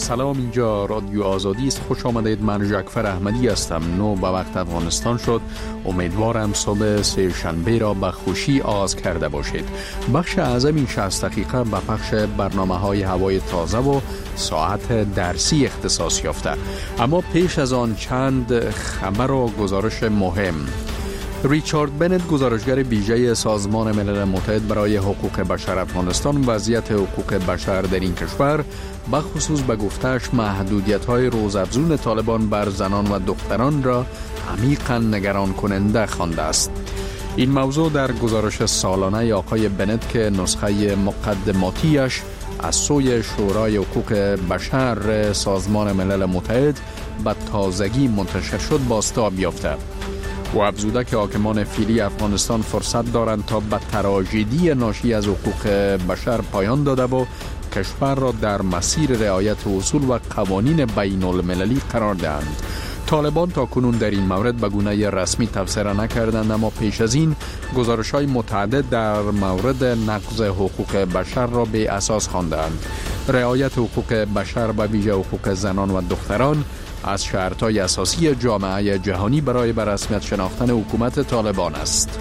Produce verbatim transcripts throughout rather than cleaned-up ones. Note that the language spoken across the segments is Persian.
سلام، اینجا رادیو آزادی است. خوش آمدید. من جعفر احمدی هستم. نو به وقت افغانستان شد. امیدوارم صبح سه شنبه را به خوشی آغاز کرده باشید. بخش اعظم این شصت دقیقه به پخش برنامه های هوای تازه و ساعت درسی اختصاص یافته. اما پیش از آن چند خبر و گزارش مهم. ریچارد بنت، گزارشگر ویژه سازمان ملل متحد برای حقوق بشر افغانستان، وضعیت حقوق بشر در این کشور به خصوص به گفته‌اش محدودیت‌های روزافزون طالبان بر زنان و دختران را عمیقاً نگران کننده خوانده است. این موضوع در گزارش سالانه آقای بنت که نسخه مقدماتیش از سوی شورای حقوق بشر سازمان ملل متحد به تازگی منتشر شد بازتاب یافته. و افزوده که حاکمان فعلی افغانستان فرصت دارند تا به تراژدی ناشی از حقوق بشر پایان داده و کشور را در مسیر رعایت اصول و قوانین بین المللی قرار دهند. طالبان تا کنون در این مورد به گونه رسمی تفسیر نکردند، اما پیش از این گزارش‌های متعدد در مورد نقض حقوق بشر را به اساس خواندند. رعایت حقوق بشر و ویژه حقوق زنان و دختران از شرط‌های اساسی جامعه جهانی برای به رسمیت شناختن حکومت طالبان است.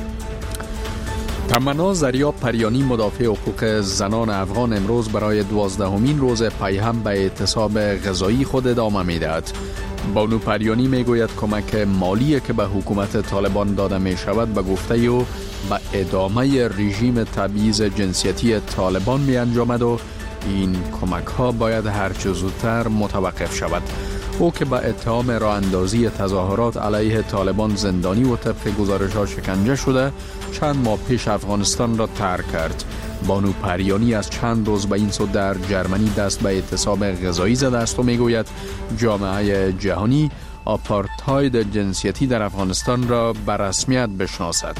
تمنا زریاب پریانی، مدافع حقوق زنان افغان، امروز برای دوازدهمین روز پیهم به اعتصاب غذایی خود ادامه می‌دهد. بانو پریانی میگوید کمک مالی که به حکومت طالبان داده می شود به گفته او به ادامه رژیم تبعیض جنسیتی طالبان می انجامد و این کمک ها باید هرچه زودتر متوقف شود. او که به اتهام راه اندازی تظاهرات علیه طالبان زندانی و طبق گزارش ها شکنجه شده چند ماه پیش افغانستان را ترک کرد. بانو پریانی از چند روز به این سو در جرمنی دست به اعتصاب غذایی زده است و میگوید جامعه جهانی آپارتاید جنسیتی در افغانستان را به رسمیت بشناسد.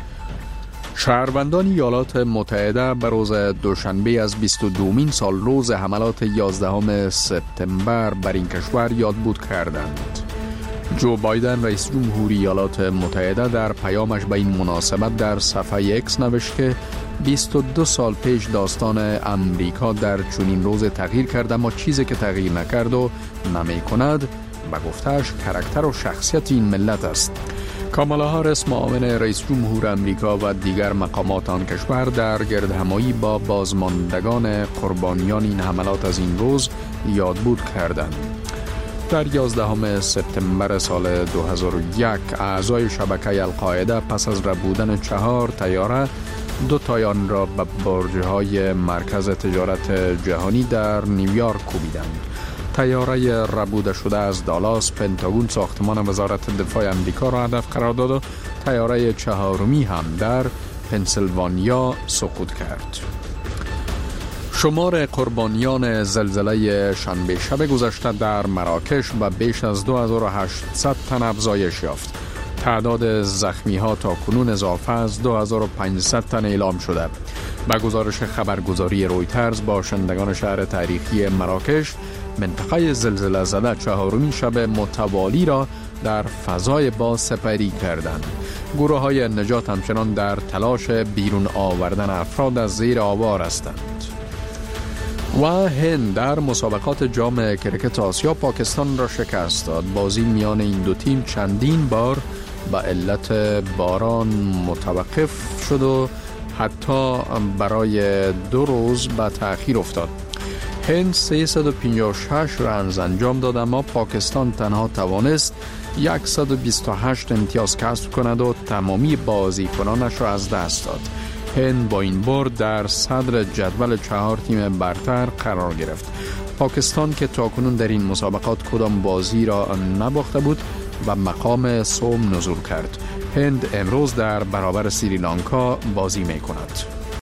شهروندان ایالات متحده به روز دوشنبه از بیست و دومین سال روز حملات یازدهم سپتامبر بر این کشور یادبود کردند. جو بایدن رئیس جمهوری ایالات متحده در پیامش به این مناسبت در صفحه اکس نوشت که بیست و دو سال پیش داستان امریکا در چنین روز تغییر کرد، اما چیزی که تغییر نکرد و نمی کند به گفته‌اش کاراکتر و شخصیت این ملت است. کامالا هاریس، معاون رئیس جمهور امریکا و دیگر مقامات آن کشور در گردهمایی با بازماندگان قربانیان این حملات از این روز یادبود کردند. در یازدهم سپتامبر سال دو هزار و یک اعضای شبکه القاعده پس از ربودن چهار طیاره دو تایان را به برج‌های مرکز تجارت جهانی در نیویورک کوبیدند. طیاره ربوده شده از دالاس پنتاگون ساختمان وزارت دفاع امریکا را هدف قرار داد و طیاره چهارمی هم در پنسیلوانیا سقوط کرد. شمار قربانیان زلزله شنبه شب گذشته در مراکش به بیش از دو هزار و هشتصد تن افزایش یافت. تعداد زخمی ها تا کنون اضافه از دو هزار و پانصد تن اعلام شده. به گزارش خبرگزاری رویترز، باشندگان شهر تاریخی مراکش منطقه زلزله زده چهارمین شب متوالی را در فضای باز سپری کردند. گروه های نجات همچنان در تلاش بیرون آوردن افراد از زیر آوار هستند. و هند در مسابقات جام کرکت آسیا پاکستان را شکست داد. بازی میان این دو تیم چندین بار به علت باران متوقف شد و حتی برای دو روز به تأخیر افتاد. هند سیصد و پنجاه و شش رنز انجام داد، اما پاکستان تنها توانست صد و بیست و هشت امتیاز کسب کند و تمامی بازیکنانش را از دست داد. هند با این برد در صدر جدول چهار تیم برتر قرار گرفت. پاکستان که تاکنون در این مسابقات کدام بازی را نباخته بود و مقام سوم نزول کرد. هند امروز در برابر سریلانکا بازی می کند.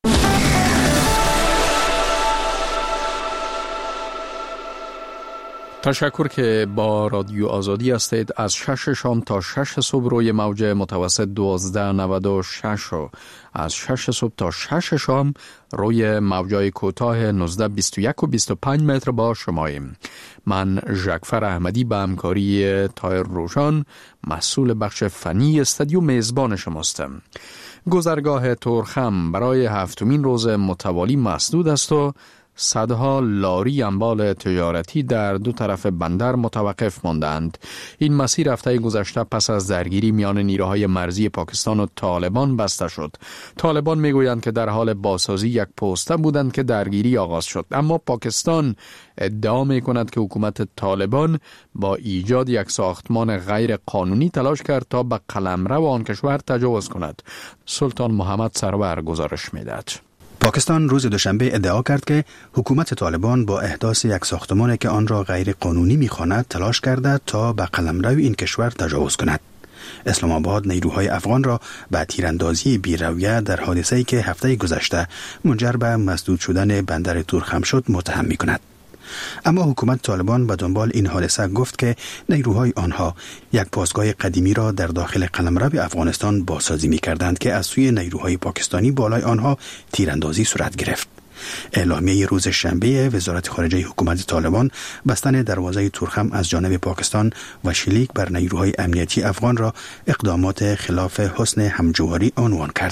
تشکر که با رادیو آزادی هستید. از شش شام تا شش صبح روی موج متوسط دوازده نود و شش و از شش صبح تا شش شام روی موجای کوتاه نوزده بیست و یک و بیست و پنج متر با شماییم. من جعفر احمدی به همکاری طاهر روشان مسئول بخش فنی استودیو میزبان شماستم. گذرگاه تورخم برای هفتمین روز متوالی مسدود است و صدها لاری اموال تجارتی در دو طرف بندر متوقف ماندند. این مسیر هفته گذشته پس از درگیری میان نیروهای مرزی پاکستان و طالبان بسته شد. طالبان میگویند که در حال بازسازی یک پوسته بودند که درگیری آغاز شد، اما پاکستان ادعا میکند که حکومت طالبان با ایجاد یک ساختمان غیر قانونی تلاش کرد تا به قلمرو آن کشور تجاوز کند. سلطان محمد سرور گزارش میدهد. پاکستان روز دوشنبه ادعا کرد که حکومت طالبان با احداث یک ساختمان که آن را غیر قانونی می‌خواند تلاش کرده تا به قلمرو این کشور تجاوز کند. اسلام آباد نیروهای افغان را به تیراندازی بی‌رویه در حادثه‌ای که هفته گذشته منجر به مسدود شدن بندر تورخم شد متهم می‌کند. اما حکومت طالبان به دنبال این حادثه گفت که نیروهای آنها یک پاسگاه قدیمی را در داخل قلمرو افغانستان بازسازی می‌کردند که از سوی نیروهای پاکستانی بالای آنها تیراندازی صورت گرفت. اعلامیه روز شنبه وزارت خارجه حکومت طالبان بستن دروازه تورخم از جانب پاکستان و شلیک بر نیروهای امنیتی افغان را اقدامات خلاف حسن همجواری عنوان کرد.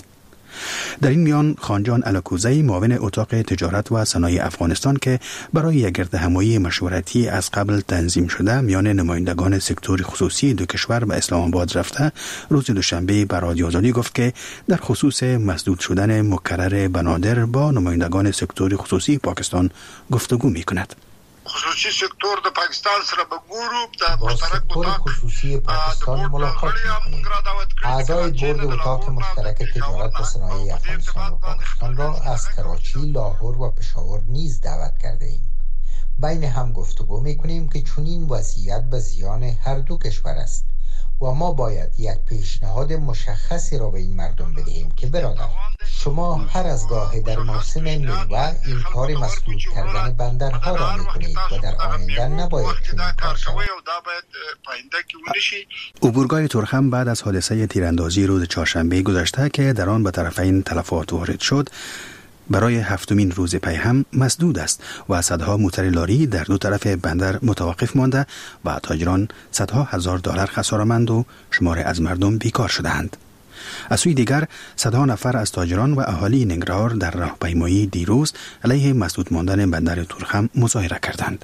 در این میان خانجان الکوزی معاون اتاق تجارت و صنایع افغانستان که برای یک گردهمایی مشورتی از قبل تنظیم شده میان نمایندگان سکتور خصوصی دو کشور به اسلام آباد رفته، روز دوشنبه به رادیو آزادی گفت که در خصوص مسدود شدن مکرر بنادر با نمایندگان سکتور خصوصی پاکستان گفتگو می‌کند. خصوصی سکتور د پاکستان سره به ګورو د مشترک اتاق خصوصی پاکستان ملاقات می‌کنیم. اعضای بورد اتاق مشترک تجارت و صنایع افغانستان و پاکستان را از کراچی، لاهور و پشاور نیز دعوت کرده ایم. بین هم گفتگو می‌کنیم که چنین وضعیت به زیان هر دو کشور است و ما باید یک پیشنهاد مشخصی را به این مردم بدهیم که برادر، شما هر از گاه در موسم میوه این کار مسدود کردن بندرها را میکنید و در آینده نباید چنین کار شود. عبورگاه تورخم بعد از حادثه تیراندازی روز چهارشنبه گذشته که در آن به طرفین تلفات وارد شد، برای هفتمین روز پی هم مسدود است و صدها موتر لاری در دو طرف بندر متوقف مانده و تاجران صدها هزار دلار خساره‌مند و شمار از مردم بیکار شدند. از سوی دیگر صدها نفر از تاجران و اهالی ننگرهار در راهپیمایی دیروز علیه مسدود ماندن بندر تورخم مظاهره کردند.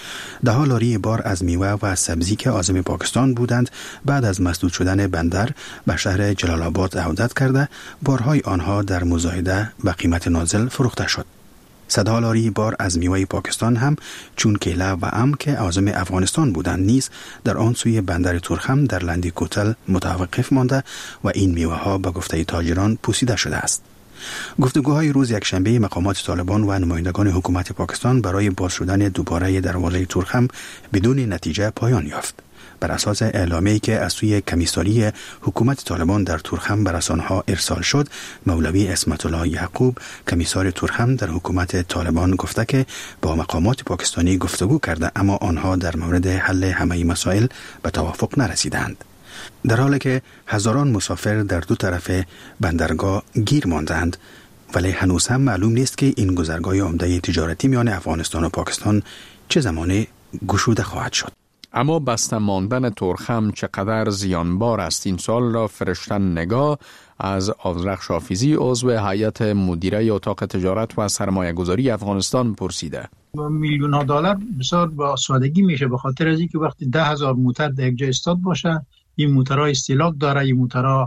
ده لاری بار از میوه و سبزی که عازم پاکستان بودند بعد از مسدود شدن بندر به شهر جلال آباد عودت کرده، بارهای آنها در مزایده به قیمت نازل فروخته شد. صدها لاری بار از میوه پاکستان هم چون کیله و ام که عازم افغانستان بودند نیز در آن سوی بندر تورخم در لندی کوتل متوقف مانده و این میوه ها به گفته تاجران پوسیده شده است. گفتگوهای روز یکشنبه مقامات طالبان و نمایندگان حکومت پاکستان برای باز شدن دوباره دروازه تورخم بدون نتیجه پایان یافت. بر اساس اعلامیه‌ای که از سوی کمیساری حکومت طالبان در تورخم به رسانه‌ها ارسال شد، مولوی اسمت الله یعقوب کمیسار تورخم در حکومت طالبان گفته که با مقامات پاکستانی گفتگو کرده اما آنها در مورد حل همه مسائل به توافق نرسیدند. در حالی که هزاران مسافر در دو طرف بندرگاه گیر ماندند، ولی هنوز هم معلوم نیست که این گذرگاه عمده تجارتی میان افغانستان و پاکستان چه زمانی گشوده خواهد شد. اما بسته ماندن تورخم چقدر زیانبار است؟ این سوال را فرشتن نگاه از آذرخش حافظی عضو هیئت مدیره اتاق تجارت و سرمایه گذاری افغانستان پرسیده. میلیون ها دلار بسیار با سادگی میشه، به خاطر از اینکه وقتی ده هزار موتر در یک جای استاد باشه، این موترها استهلاک داره، این موترها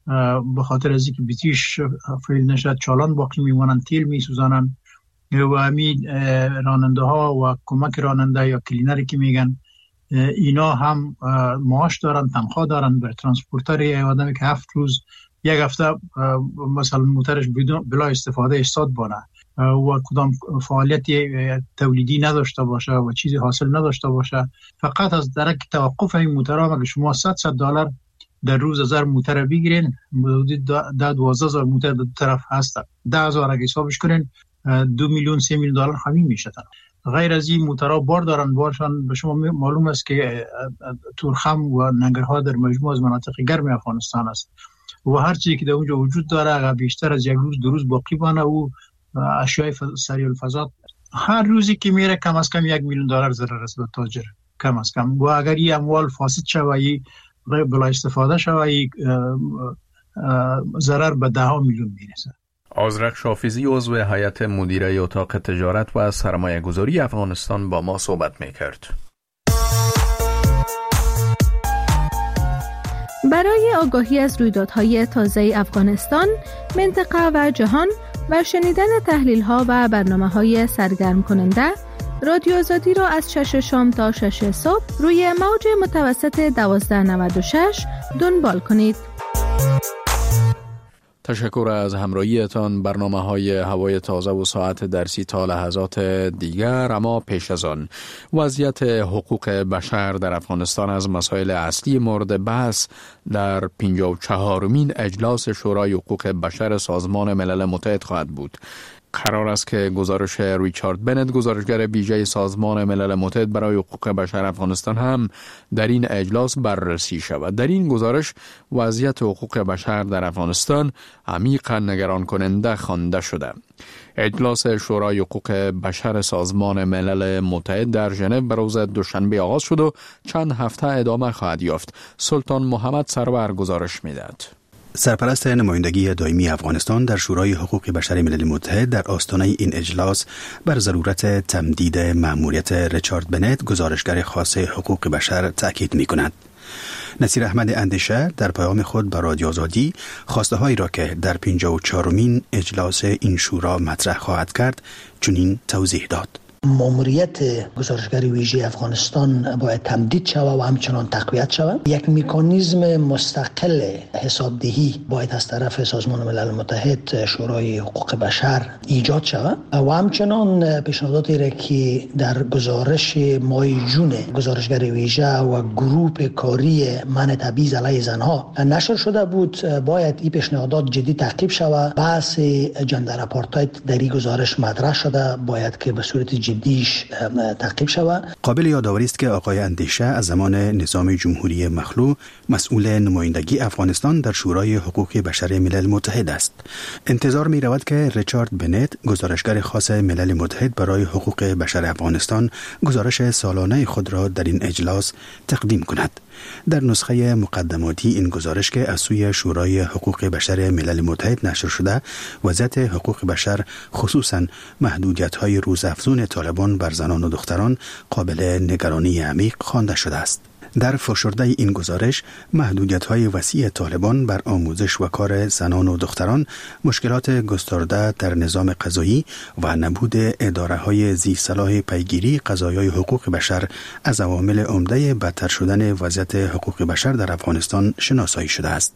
به خاطر از اینکه بیتیش فیل نشد چالان باقی میمونن، تیل میسوزانن و همین راننده ها و کمک راننده یا کلینری که میگن اینا هم معاش دارن، تنخواه دارن. بر ترانسپورتر یه آدمی که هفت روز یک هفته مثلا موترش بدون بلا استفاده استاد بانه و کدام فعالیت تولیدی نداشته باشه و چیزی حاصل نداشته باشه، فقط از درک توقف این موترها اگه شما صد صد دلار در روز هزار موتر بگیرین، حدود ده دوازده هزار موتر در دو طرف هست. ده هزار اگه حسابش کنین دو میلیون سه میلیون دلار همین میشه. غیر از این موترها بار دارن، بارشان به شما معلوم است که تورخم و ننگرهار در مجموع از مناطق گرم افغانستان است و هر چیزی که در اونجا وجود داره اگر بیشتر از یک روز دو روز باقی بانه او اشیاء سریع الفساد، هر روزی که میره کم از کم یک میلیون دلار ضرر است به تاجر کم از کم. و اگر این اموال فاسد شوی بلا استفاده شوی ضرر به ده ها میلیون میرسه. آذرخ شافیزی عضو هیئت مدیره اتاق تجارت و سرمایه گذاری افغانستان با ما صحبت میکرد. برای آگاهی از رویدادهای تازه افغانستان، منطقه و جهان و شنیدن تحلیل‌ها و برنامه‌های سرگرم کننده، رادیو آزادی را از شش شام تا شش صبح روی موج متوسط دوازده نود و شش دنبال کنید. تشکر از همراهیتان. برنامه‌های هوای تازه و ساعت درسی تا لحظات دیگر. اما پیش از آن وضعیت حقوق بشر در افغانستان از مسائل اصلی مورد بحث در پنجاه و چهارمین اجلاس شورای حقوق بشر سازمان ملل متحد خواهد بود. قرار است که گزارش ریچارد بنت، گزارشگر ویژه سازمان ملل متحد برای حقوق بشر افغانستان، هم در این اجلاس بررسی شود. در این گزارش وضعیت حقوق بشر در افغانستان عمیقاً نگران کننده خوانده شده. اجلاس شورای حقوق بشر سازمان ملل متحد در ژنو به روز دوشنبه آغاز شد و چند هفته ادامه خواهد یافت. سلطان محمد سرور گزارش می‌دهد. سرپرست نمایندگی دائمی افغانستان در شورای حقوق بشر ملل متحد در آستانه این اجلاس بر ضرورت تمدید مأموریت ریچارد بنت، گزارشگر خاص حقوق بشر، تأکید می‌کند. نصیر احمد اندیشه در پیام خود به رادیو آزادی خواسته هایی را که در پنجاه و چهارمین اجلاس این شورا مطرح خواهد کرد چنین توضیح داد. ماموریت گزارشگر ویژه افغانستان باید تمدید شود و همچنان تقویت شود. یک مکانیزم مستقل حسابدهی باید از طرف سازمان ملل متحد شورای حقوق بشر ایجاد شود و همچنان پیشنهاداتی را که در گزارش ماه جون گزارشگر ویژه و گروه کاری منع تبعیض علیه زنها نشر شده بود باید این پیشنهادات جدی تعقیب شود. بحث جندر آپارتاید در این گزارش مطرح شده باید که به صورت جدی دیش تعقیب شود. قابل یادآوری است که آقای اندیشه از زمان نظام جمهوری مخلوع مسئول نمایندگی افغانستان در شورای حقوق بشر ملل متحد است. انتظار می رود که ریچارد بنت، گزارشگر خاص ملل متحد برای حقوق بشر افغانستان، گزارش سالانه خود را در این اجلاس تقدیم کند. در نسخه مقدماتی این گزارش که از سوی شورای حقوق بشر ملل متحد نشر شده، وضعیت حقوق بشر خصوصاً محدودیت‌های روزافزون طالبان بر زنان و دختران قابل نگرانی عمیق خوانده شده است. در فشرده این گزارش، محدودیت‌های وسیع طالبان بر آموزش و کار زنان و دختران، مشکلات گسترده در نظام قضایی و نبود اداره‌های ذی صلاح پیگیری قضایای حقوق بشر از عوامل عمده بدتر شدن وضعیت حقوق بشر در افغانستان شناسایی شده است.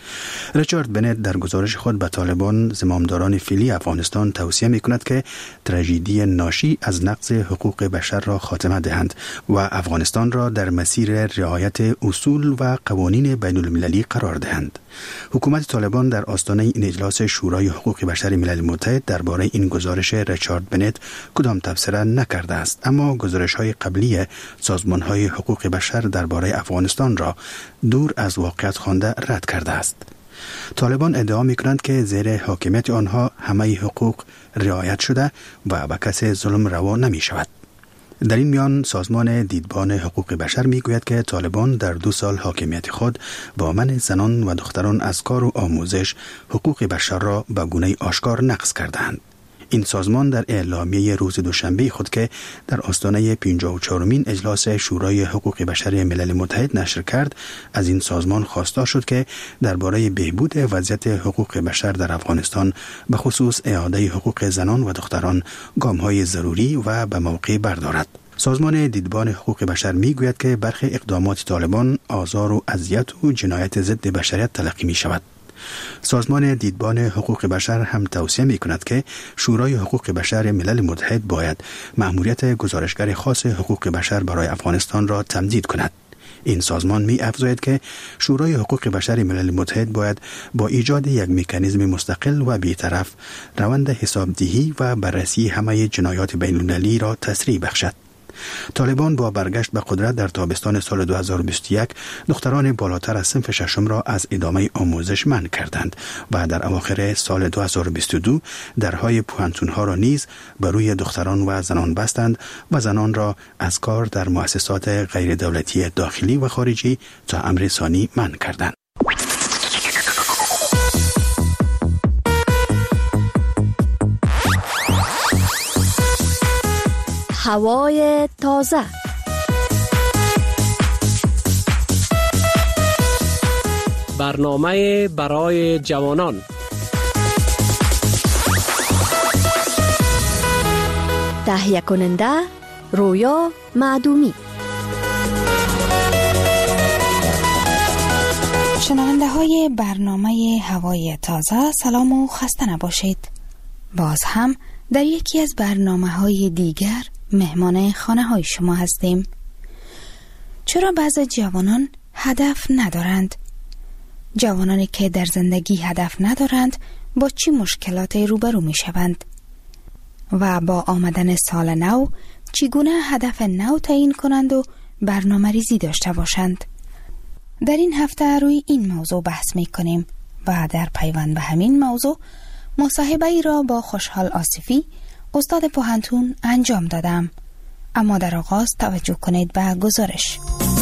ریچارد بنت در گزارش خود به طالبان زمامداران فعلی افغانستان توصیه می‌کند که تراژدی ناشی از نقض حقوق بشر را خاتمه دهند و افغانستان را در مسیر رعایت اصول و قوانین بین المللی قرار دهند. حکومت طالبان در آستانه این اجلاس شورای حقوق بشر ملل متحد درباره این گزارش ریچارد بنت کدام تبصره نکرده است، اما گزارش‌های قبلی سازمان‌های حقوق بشر درباره افغانستان را دور از واقعیت خوانده رد کرده است. طالبان ادعا می‌کنند که زیر حاکمیت آنها همه حقوق رعایت شده و به کسی ظلم روا نمی‌شود. در این میان سازمان دیدبان حقوق بشر میگوید که طالبان در دو سال حاکمیت خود با منع زنان و دختران از کار و آموزش حقوق بشر را به گونه آشکار نقض کردند. این سازمان در اعلامیه روز دوشنبه خود که در آستانه پنجاه و چهارمین اجلاس شورای حقوق بشر ملل متحد نشر کرد، از این سازمان خواستار شد که درباره بهبود وضعیت حقوق بشر در افغانستان به خصوص اعاده حقوق زنان و دختران گام‌های ضروری و به موقع بردارد. سازمان دیدبان حقوق بشر میگوید که برخی اقدامات طالبان آزار و اذیت و جنایت ضد بشریت تلقی می شود. سازمان دیدبان حقوق بشر هم توصیه می کند که شورای حقوق بشر ملل متحد باید مأموریت گزارشگر خاص حقوق بشر برای افغانستان را تمدید کند. این سازمان می افزاید که شورای حقوق بشر ملل متحد باید با ایجاد یک مکانیزم مستقل و بی‌طرف روند حسابدهی و بررسی همه جنایات بین المللی را تسریع بخشد. طالبان با برگشت به قدرت در تابستان سال دو هزار و بیست و یک دختران بالاتر از صنف ششم را از ادامه آموزش منع کردند و در اواخر سال دو هزار و بیست و دو درهای پوهنتون‌ها را نیز بر روی دختران و زنان بستند و زنان را از کار در مؤسسات غیر دولتی داخلی و خارجی تا امر ثانی منع کردند. هوای تازه. برنامه برای جوانان. تهیه کننده رویا معدومی. شنونده های برنامه هوای تازه، سلام و خسته نباشید. باز هم در یکی از برنامه های دیگر مهمان خانه های شما هستیم. چرا بعضی جوانان هدف ندارند؟ جوانانی که در زندگی هدف ندارند با چی مشکلاتی روبرو می شوند؟ و با آمدن سال نو چگونه هدف نو تعیین کنند و برنامه ریزی داشته باشند؟ در این هفته روی این موضوع بحث می کنیم و در پیوند به همین موضوع مصاحبه ای را با خوشحال آصفی استاد پوهنتون انجام دادم. اما در آغاز توجه کنید به گزارش.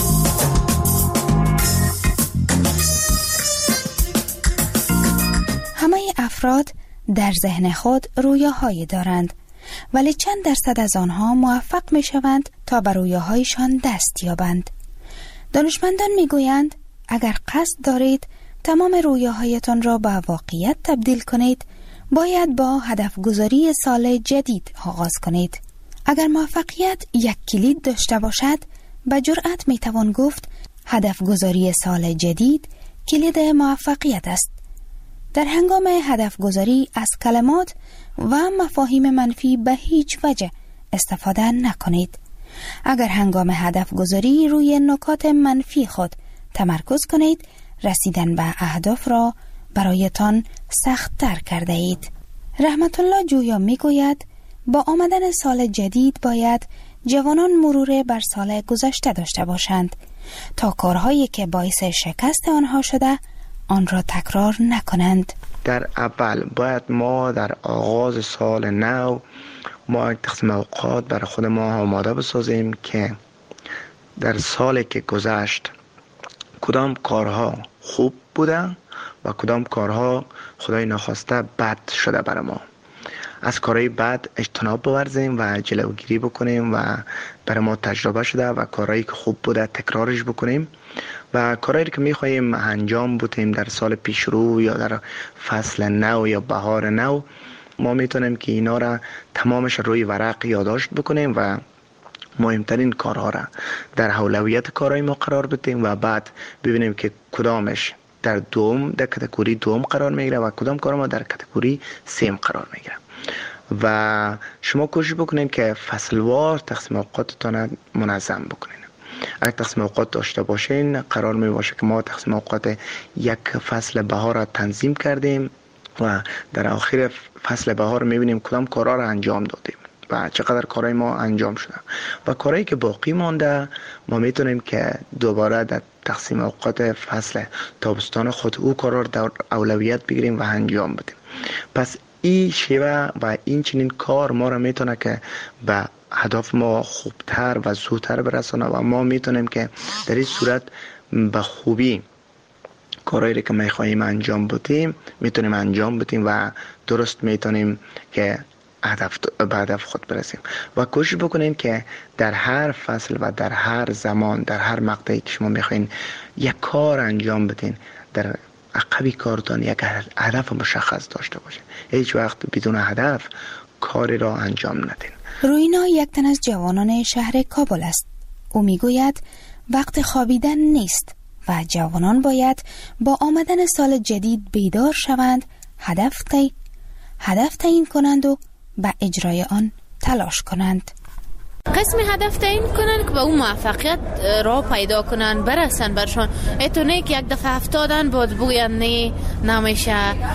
همه افراد در ذهن خود رویاهایی دارند، ولی چند درصد از آنها موفق می شوند تا بر رویاهایشان دست یابند. دانشمندان می گویند اگر قصد دارید تمام رویاهایتان را به واقعیت تبدیل کنید، باید با هدف گذاری سال جدید آغاز کنید. اگر موفقیت یک کلید داشته باشد، به جرأت می توان گفت هدف گذاری سال جدید کلید موفقیت است. در هنگام هدف گذاری از کلمات و مفاهیم منفی به هیچ وجه استفاده نکنید. اگر هنگام هدف گذاری روی نکات منفی خود تمرکز کنید، رسیدن به اهداف را برایتان سخت تر کرده اید. رحمت الله جویا می گوید با آمدن سال جدید باید جوانان مرور بر سال گذشته داشته باشند تا کارهایی که باعث شکست آنها شده آن را تکرار نکنند. در اول باید ما در آغاز سال نو ما یک تقسیم اوقات برای خود ما آماده بسازیم که در سالی که گذشت کدام کارها خوب بوده و کدام کارها خدای ناخواسته بد شده برای ما. از کارهای بد اجتناب بورزیم و جلوگیری بکنیم و برای ما تجربه شده و کارهایی که خوب بوده تکرارش بکنیم و کارهایی که میخواییم انجام بدیم در سال پیش رو یا در فصل نو یا بهار نو، ما میتونیم که اینا را تمامش روی ورق یادداشت بکنیم و مهمترین کارها را در اولویت کارهای ما قرار بدیم و بعد ببینیم که کدامش در دوم در کاتگوری دوم قرار میگیره و کدام کار ما در کاتگوری سیم قرار میگیره. و شما کوشش بکنین که فصلوار تقسیم اوقاتتان منظم بکنین. اگر تقسیم اوقات داشته باشین، قرار می باشه که ما تقسیم اوقات یک فصل بهار را تنظیم کردیم و در آخر فصل بهار میبینیم کدام کارها را انجام دادیم و چقدر کارهای ما انجام شده و کارهایی که باقی مانده ما میتونیم که دوباره در تقسیم اوقات فصل تابستان خود او کارها را در اولویت بگیریم و انجام بدیم. پس این شیوه و این چنین کار ما را میتونه که به هدف ما خوبتر و زودتر برسانه و ما میتونیم که در این صورت به خوبی کارهایی که میخواییم انجام بدیم میتونیم انجام بدیم و درست میتونیم که هدف به هدف خود برسیم. و کوشش بکنین که در هر فصل و در هر زمان در هر مقطعی که شما میخواین یک کار انجام بدین، در عقبی کارتان یک هدف مشخص داشته باشین. هیچ وقت بدون هدف کاری را انجام ندین. روینا یک تن از جوانان شهر کابل است. او میگوید وقت خوابیدن نیست و جوانان باید با آمدن سال جدید بیدار شوند، هدف تی هدف تعیین کنند و به اجرای آن تلاش کنند. قسمی هدف تعیین کنن که به اون موفقیت را پیدا کنن، برسن برشان. اتونه که یک دفعه افتادن بود بگوین نه نمیشه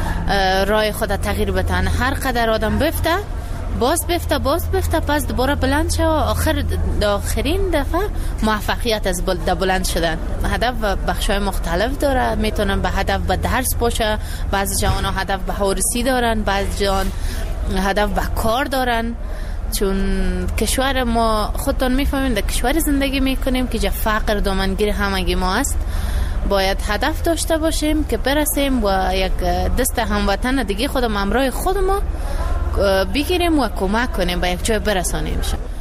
راه خود تغییر بدن. هر قدر آدم بفته باز بفته باز بفته پس دوباره بلند شد. آخر آخرین دفعه موفقیت از بلند شدن. هدف بخشای مختلف داره. میتونن به هدف به درس باشه، بعضی جوان هدف به هورسی دارن، بعضی جوان هدف به کار دارن. چون کشور ما خودتون میفهمین در کشور زندگی میکنیم که جا فقر دامنگیر همگی ما است. باید هدف داشته باشیم که برسیم و یک دست هموطن دیگه خودم همراه خود ما بگیریم و کمک کنیم به یک جای برسانیم.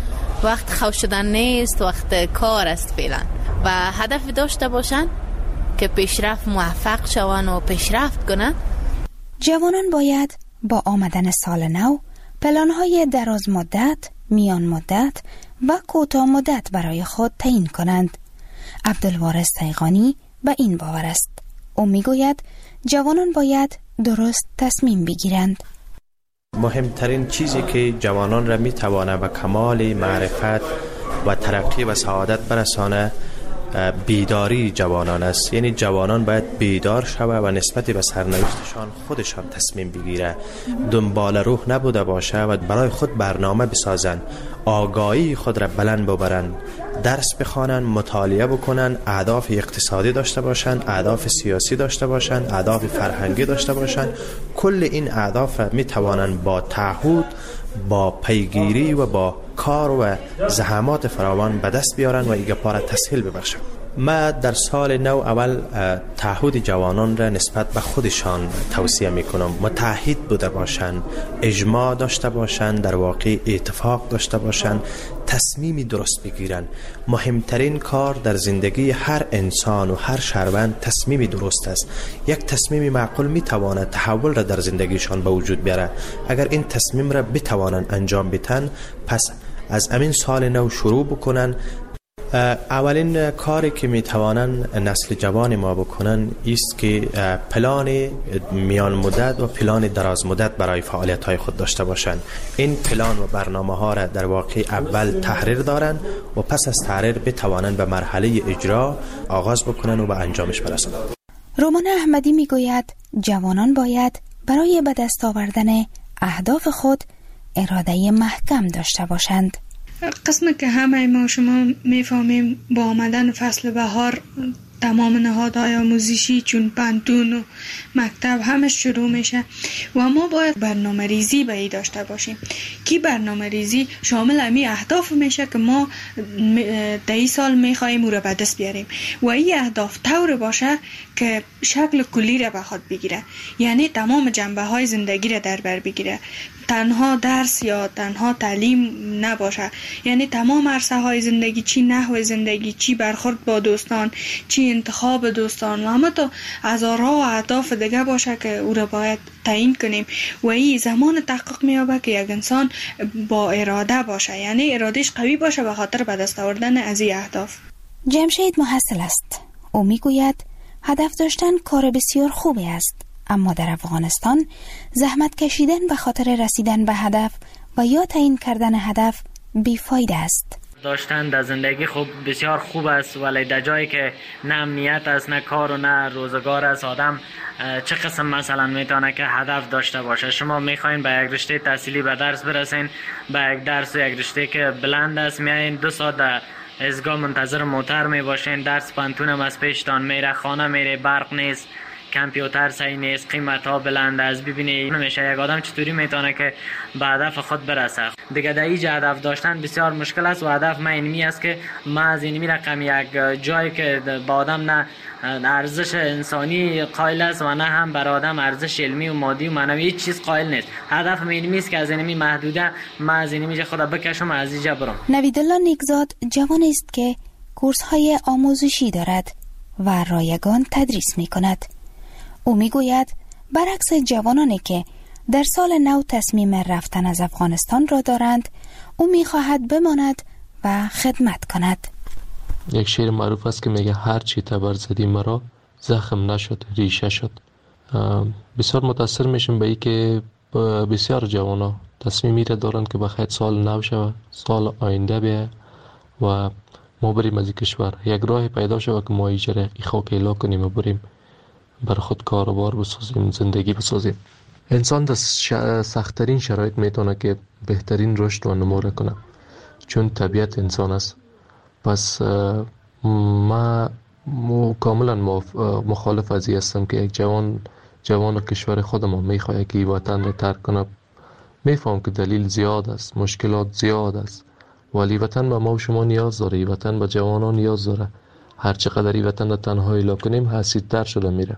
وقت خوش شدن نیست، وقت کار است فعلا و هدف داشته باشن که پیشرفت موفق شون و پیشرفت کنن. جوانان باید با آمدن سال نو پلان‌های دراز مدت، میان مدت و کوتاه مدت برای خود تعیین کنند. عبدالوارث تیغانی به این باور است. او میگوید جوانان باید درست تصمیم بگیرند. مهمترین چیزی که جوانان را میتوانه به کمال معرفت و ترقی و سعادت برسانه بیداری جوانان است. یعنی جوانان باید بیدار شوه و نسبت به سرنوشتشان خودشان تصمیم بگیره، دنبال روح نبوده باشه و برای خود برنامه بسازن، آگاهی خود را بلند ببرن، درس بخوانن، مطالعه بکنن، اهداف اقتصادی داشته باشن، اهداف سیاسی داشته باشن، اهداف فرهنگی داشته باشن. کل این اهداف می توانن با تعهد، با پیگیری و با کار و زحمات فراوان به دست بیارن و ایگه پاره تسهیل ببخشن. ما در سال نو اول تعهد جوانان را نسبت به خودشان توصیه میکنم. متعهد بوده باشن، اجماع داشته باشن، در واقع اتفاق داشته باشن، تصمیمی درست بگیرن. مهمترین کار در زندگی هر انسان و هر شهروند تصمیمی درست است. یک تصمیمی معقول میتواند تحول را در زندگیشان به وجود بیاره. اگر این تصمیم را بتوانند انجام بدن، پس از امین سال نو شروع بکنن. اولین کاری که میتوانن نسل جوان ما بکنن است که پلان میان مدت و پلان دراز مدت برای فعالیت های خود داشته باشند. این پلان و برنامه ها را در واقع اول تحریر دارن و پس از تحریر بتوانن به مرحله اجرا آغاز بکنن و به انجامش برسند. رومان احمدی میگوید جوانان باید برای به دست آوردن اهداف خود اراده محکم داشته باشند. قسم که همه ما شما میفهمیم با آمدن فصل بهار تمام نهادهای آموزشی چون پانتون و مکتب همه شروع میشه و ما باید برنامه ریزی به ای داشته باشیم که برنامه ریزی شامل امی اهداف میشه که ما در این سال میخواییم او را به دست بیاریم و این اهداف طور باشه که شکل کلی را به خود بگیره، یعنی تمام جنبه های زندگی را در بر بگیره، تنها درس یا تنها تعلیم نباشه، یعنی تمام عرصه های زندگی، چی نحو زندگی، چی برخورد با دوستان، چی انتخاب دوستان و همه تا هزارها و اهداف دیگه باشه که او را باید تعیین کنیم و این زمان تحقق میابه که یک انسان با اراده باشه، یعنی ارادش قوی باشه به خاطر به دست آوردن از این اهداف. جمشید محصل است. او میگوید هدف داشتن کار بسیار خوبی است، اما در افغانستان زحمت کشیدن به خاطر رسیدن به هدف و یا تعیین کردن هدف بیفایده است. داشتن در زندگی خوب بسیار خوب است، ولی در جایی که نه امنیت است، نه کار و نه روزگار است، آدم چه قسم مثلا میتونه که هدف داشته باشه؟ شما میخواین به یک رشته تحصیلی به درس برسین، به یک درس و یک رشته که بلند است، میایین دو ساعت در ازگاه منتظر موتر میباشین، درس پانتون هم از پیشتان میره، خانه میره، برق نیست، کامپیوتر صحیح نیست، قیمت ها بلند است. ببینید نمیشه یک آدم چطوری میتونه که به هدف خود برسه. دیگه در اینجا هدف داشتن بسیار مشکل است و هدف من اینمی است که ما از اینمی رقم یک جایی که با آدم نه ارزش انسانی قائل است و نه هم بر آدم ارزش علمی و مادی و معنوی هیچ چیز قائل نیست. هدف من اینمی است که از اینمی محدوده ما از اینمی خدا بکشم و از اینجا برم. نویدالله نیکزاد جوان است که کورس های آموزشی دارد و رایگان تدریس میکند. او میگوید برعکس جوانانی که در سال نو تصمیم رفتن از افغانستان را دارند، او میخواهد بماند و خدمت کند. یک شعر معروف است که میگه هر چی تبر زدی مرا زخم نشد ریشه شد. بسیار متاثر میشم به این که بسیار جوانا تصمیمی را دارند که بخاطر سال نو شود، سال آینده بیه و ما بریم از کشور، یک راه پیدا شود که ما ایجاره ای خاک اعلا کنیم و بریم بر خود کاروبار بسازیم، زندگی بسازیم. انسان در سخت‌ترین شرایط میتونه که بهترین رشد و نمو کنه، چون طبیعت انسان است. پس ما کاملا مخالف از این هستم که یک جوان جوان کشور خودم میخواد که وطن را ترک کنه. میفهم که دلیل زیاد است، مشکلات زیاد است، ولی وطن به ما و شما نیاز داره، وطن به جوانان نیاز داره. هر چقدر این وطن را تنها اعلا کنیم حسیدتر شده میره.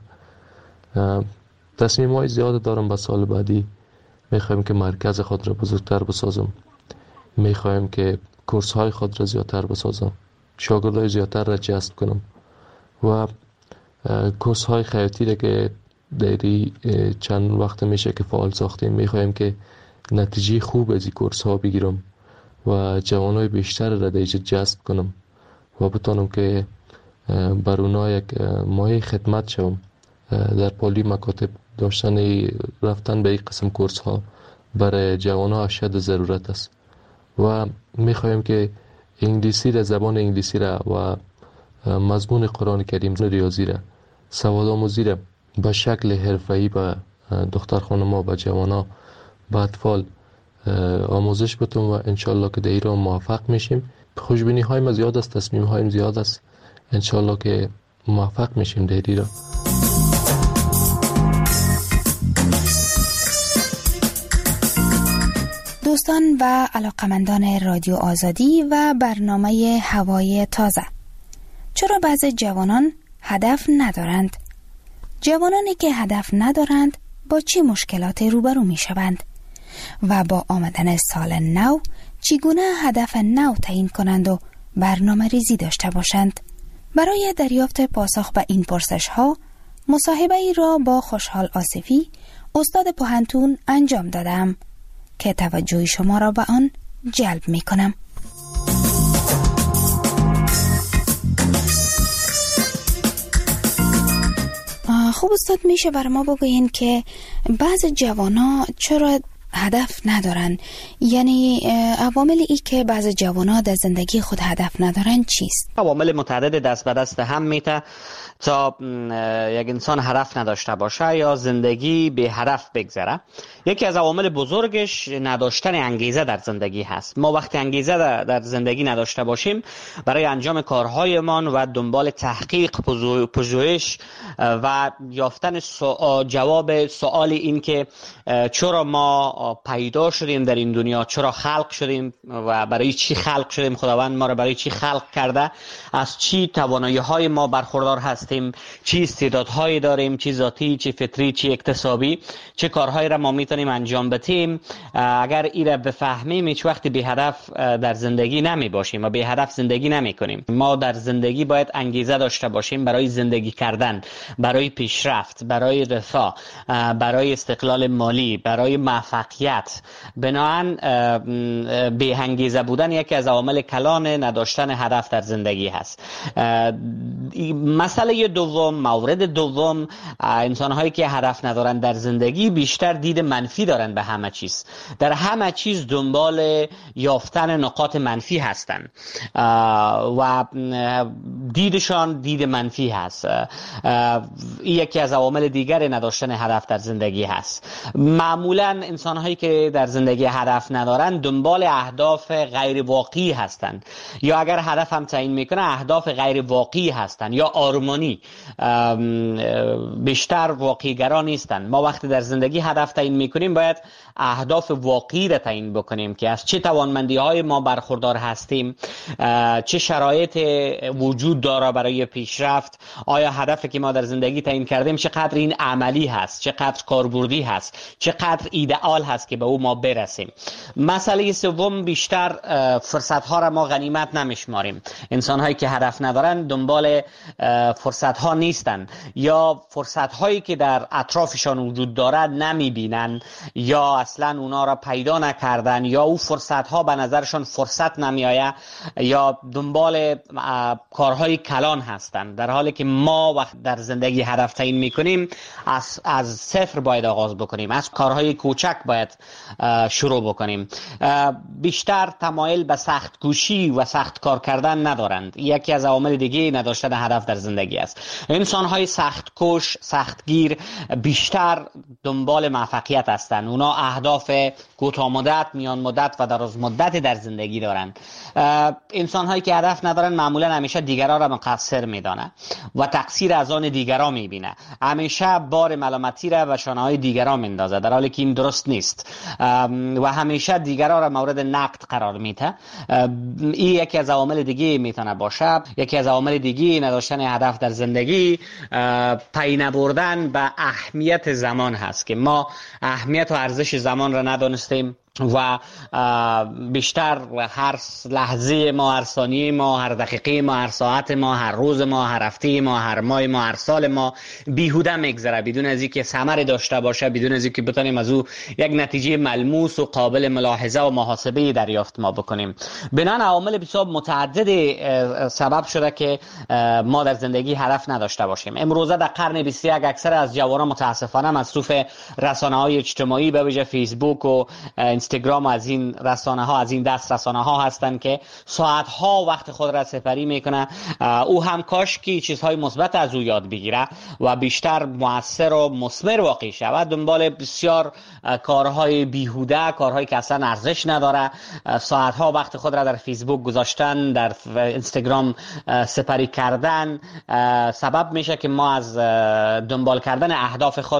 تصمیم های زیاد دارم به سال بعدی. میخوایم که مرکز خود را بزرگتر بسازم. میخوایم که کورس های خود را زیادتر بسازم، شاگردای زیادتر را جذب کنم و کورس های خیاطی را که دیری چند وقت میشه که فعال ساختیم، میخوایم که نتیجه خوب از این کورس ها بگیرم و جوانای بیشتر را دیجا جذب کنم و بتانم که بر اونا یک مایه خدمت شوم. در پالی مکاتب داشتن رفتن به این قسم کورس ها برای جوان ها اشد ضرورت است و میخوایم که انگلیسی را، زبان انگلیسی را و مضمون قرآن کریم، ریاضی را، سواد آموزی را به شکل حرفه‌ای به دختر خانم‌ها و جوان ها به اطفال آموزش بتون و انشالله که در ایران موفق میشیم. خوشبینی های ما زیاد است، تصمیم هایم زیاد است، انشالله که موفق میشیم در ایران. دوستان و علاقمندان رادیو آزادی و برنامه هوای تازه، چرا بعضی جوانان هدف ندارند؟ جوانانی که هدف ندارند با چه مشکلاتی روبرو می شوند؟ و با آمدن سال نو چگونه هدف نو تعیین کنند و برنامه ریزی داشته باشند؟ برای دریافت پاسخ به این پرسش ها مصاحبه ای را با خوشحال آصفی، استاد پوهنتون انجام دادم که توجه شما را به آن جلب می کنم. خوب استاد، میشه بر ما بگوین که بعض جوانا چرا هدف ندارن؟ یعنی عوامل ای که بعض جوانا در زندگی خود هدف ندارن چیست؟ عوامل متعدد دست به دست هم میته تا یک انسان هدف نداشته باشه یا زندگی به هدف بگذره. یکی از عوامل بزرگش نداشتن انگیزه در زندگی هست. ما وقتی انگیزه در زندگی نداشته باشیم برای انجام کارهایمان و دنبال تحقیق، پژوهش و یافتن سوال، جواب سوال این که چرا ما پیدا شدیم در این دنیا، چرا خلق شدیم و برای چی خلق شدیم، خداوند ما را برای چی خلق کرده، از چی توانایی های ما برخوردار هستیم، چی استعدادهایی داریم، چی ذاتی، چی فطری، چی اکتسابی، چه کارهایی را ما میتونیم انجام بدیم. اگر این را بفهمیم هیچ وقت بی هدف در زندگی نمی باشیم و بی هدف زندگی نمی کنیم. ما در زندگی باید انگیزه داشته باشیم برای زندگی کردن، برای پیشرفت، برای رفاه، برای استقلال مالی، برای موفقیت. بنابراین بی انگیزه بودن یکی از عوامل کلان نداشتن هدف در زندگی هست. مسئله دوم، مورد دوم، انسان هایی که هدف ندارن در زندگی بیشتر دید منفی دارن به همه چیز. در همه چیز دنبال یافتن نقاط منفی هستن و دیدشان دید منفی هست. این یکی از عوامل دیگر نداشتن هدف در زندگی هست. معمولا انسان هایی که در زندگی هدف ندارن دنبال اهداف غیر واقعی هستند، یا اگر هدف هم تعیین میکنه اهداف غیر واقعی هستند یا آرمانی، بیشتر واقعی گرا نیستن. ما وقتی در زندگی هدف تعیین میکنیم باید اهداف واقعی را تعیین بکنیم که از چه توانمندی های ما برخوردار هستیم، چه شرایط وجود داره برای پیشرفت، آیا هدفی که ما در زندگی تعیین کردیم چقدر این عملی هست، چقدر کاربردی هست، چقدر ایدئال هست که به او ما برسیم. مسئله سوم، بیشتر فرصت ها را ما غنیمت نمیشماریم. انسان هایی که هدف ندارن دنبال فرصت ها نیستن یا فرصت هایی که در اطرافشان وجود دارد نمیبینن یا اصلا اونا را پیدا نکردن یا او فرصت ها به نظرشان فرصت نمیآید یا دنبال کارهای کلان هستند، در حالی که ما وقت در زندگی هدف تعیین میکنیم از از صفر باید آغاز بکنیم، از کارهای کوچک باید شروع بکنیم. بیشتر تمایل به سخت کوشی و سخت کار کردن ندارند. یکی از عوامل دیگه نداشتن هدف در زندگی است. انسان های سخت کوش، سختگیر بیشتر دنبال موفقیت هستند. اونا اهداف کوتاه مدت، میان مدت و دراز مدت در زندگی دارند. انسان هایی که هدف ندارن معمولا همیشه دیگران را مقصر میدانه و تقصیر از آن دیگران میبینه. همیشه بار ملامتی را به شانه های دیگران میندازه، در حالی که این درست نیست و همیشه دیگران را مورد نقد قرار میده. این یکی از عوامل دیگه میتونه باشه. یکی از عوامل دیگه نداشتن هدف در زندگی پی نبردن به اهمیت زمان هست که ما اهمیت و ارزش زمان را ندانستیم و بیشتر هر لحظه ما، هر ثانیه ما، هر دقیقه ما، هر ساعت ما، هر روز ما، هر هفته ما، هر ماه ما، هر سال ما بیهوده میگذره بدون از اینکه ثمری داشته باشه، بدون از اینکه بتونیم از او یک نتیجه ملموس و قابل ملاحظه و محاسبه دریافت ما بکنیم. بنابراین عوامل بسیار متعدد سبب شده که ما در زندگی هدف نداشته باشیم. امروزه در قرن بیست و یک اکثر از جوانان متاسفانه مصروف رسانه‌های اجتماعی به ویژه فیسبوک و اینستاگرام و از این رسانه ها، از این دست رسانه ها هستند که ساعت ها وقت خود را سپری میکنه. او هم کاش که چیزهای مثبت از او یاد بگیره و بیشتر مؤثر و مثمر واقع شود. دنبال بسیار کارهای بیهوده، کارهایی که اصلا ارزش نداره، ساعت ها وقت خود را در فیسبوک گذاشتن، در اینستاگرام سپری کردن سبب میشه که ما از دنبال کردن اهداف خود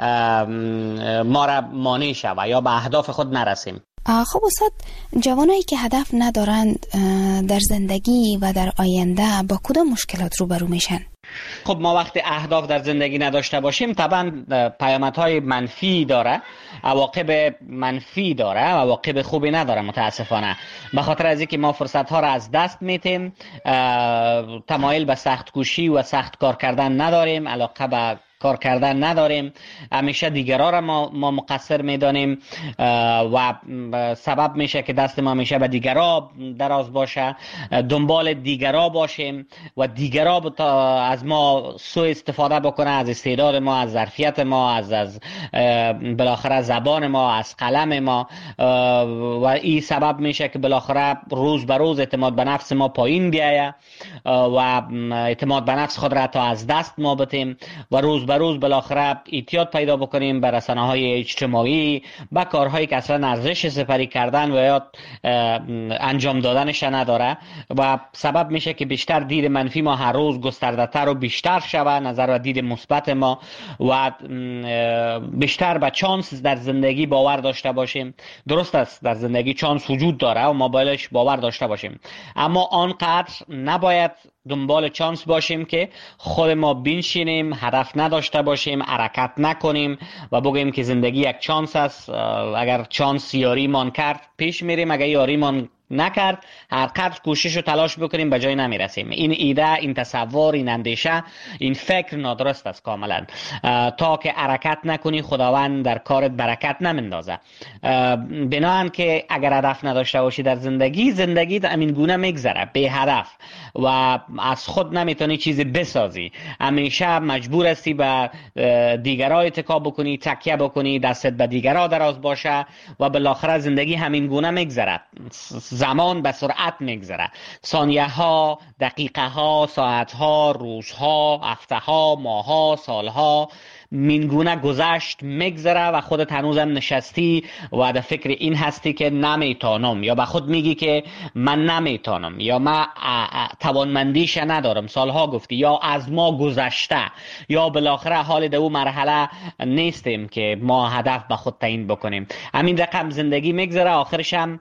ما را مانع شود یا به اهداف خود نرسیم. خب استاد، جوانایی که هدف ندارند در زندگی و در آینده با کدام مشکلات روبرو میشن؟ خب ما وقتی اهداف در زندگی نداشته باشیم طبعا پیامدهای منفی داره، عواقب منفی داره، عواقب خوبی نداره متاسفانه. به خاطر از اینکه ما فرصت ها را از دست میتیم، تمایل به سخت کوشی و سخت کار کردن نداریم، علاقه به کار کردن نداریم، همیشه دیگران را ما, ما مقصر میدانیم و سبب میشه که دست ما همیشه به دیگران دراز باشه، دنبال دیگران باشیم و دیگران از ما سوء استفاده بکنه، از استعداد ما، از ظرفیت ما، از از بالاخره زبان ما، از قلم ما، و این سبب میشه که بالاخره روز به روز اعتماد به نفس ما پایین بیایه و اعتماد به نفس خود را تا از دست ما بتیم و روز به روز بالاخره اعتیاد پیدا بکنیم به رسانه‌های اجتماعی، به کارهایی که اصلا ارزش سپری کردن و یا انجام دادنش نداره و سبب میشه که بیشتر دید منفی ما هر روز گسترده‌تر و بیشتر شود، نظر و دید مثبت ما و بیشتر به چانس در زندگی باور داشته باشیم. درست است در زندگی چانس وجود داره و ما بایدش باور داشته باشیم، اما آنقدر نباید دنبال چانس باشیم که خود ما بنشینیم، هدف نداشته باشیم، حرکت نکنیم و بگیم که زندگی یک چانس است، اگر چانس یاری مان کرد پیش میریم، اگر یاری مان نکرد هر قدر کوشش و تلاش بکنیم به جای نمیرسیم. این ایده، این تصور، این اندیشه، این فکر نادرست است کاملا. تا که حرکت نکنی خداوند در کارت برکت نمیندازه. بنابراین که اگر هدف نداشته باشی در زندگی، زندگی همین گونه میگذره بی هدف و از خود نمیتونی چیزی بسازی. همیشه مجبور هستی به دیگران اتکا بکنی، تکیه بکنی، دستت به دیگران دراز باشه و بالاخره زندگی همین گونه میگذره. زمان به سرعت میگذره، ثانیه ها، دقیقه ها، ساعت ها، روز ها، هفته ها، ماه ها، سال ها مینگونه گذشت میگذره و خودت هنوزم نشستی و در فکر این هستی که نمیتونم، یا به خود میگی که من نمیتونم، یا من توانمندیش ندارم، سالها گفتی، یا از ما گذشته، یا بالاخره حال در اون مرحله نیستیم که ما هدف به خود تعیین بکنیم. همین رقم زندگی میگذره، آخرش هم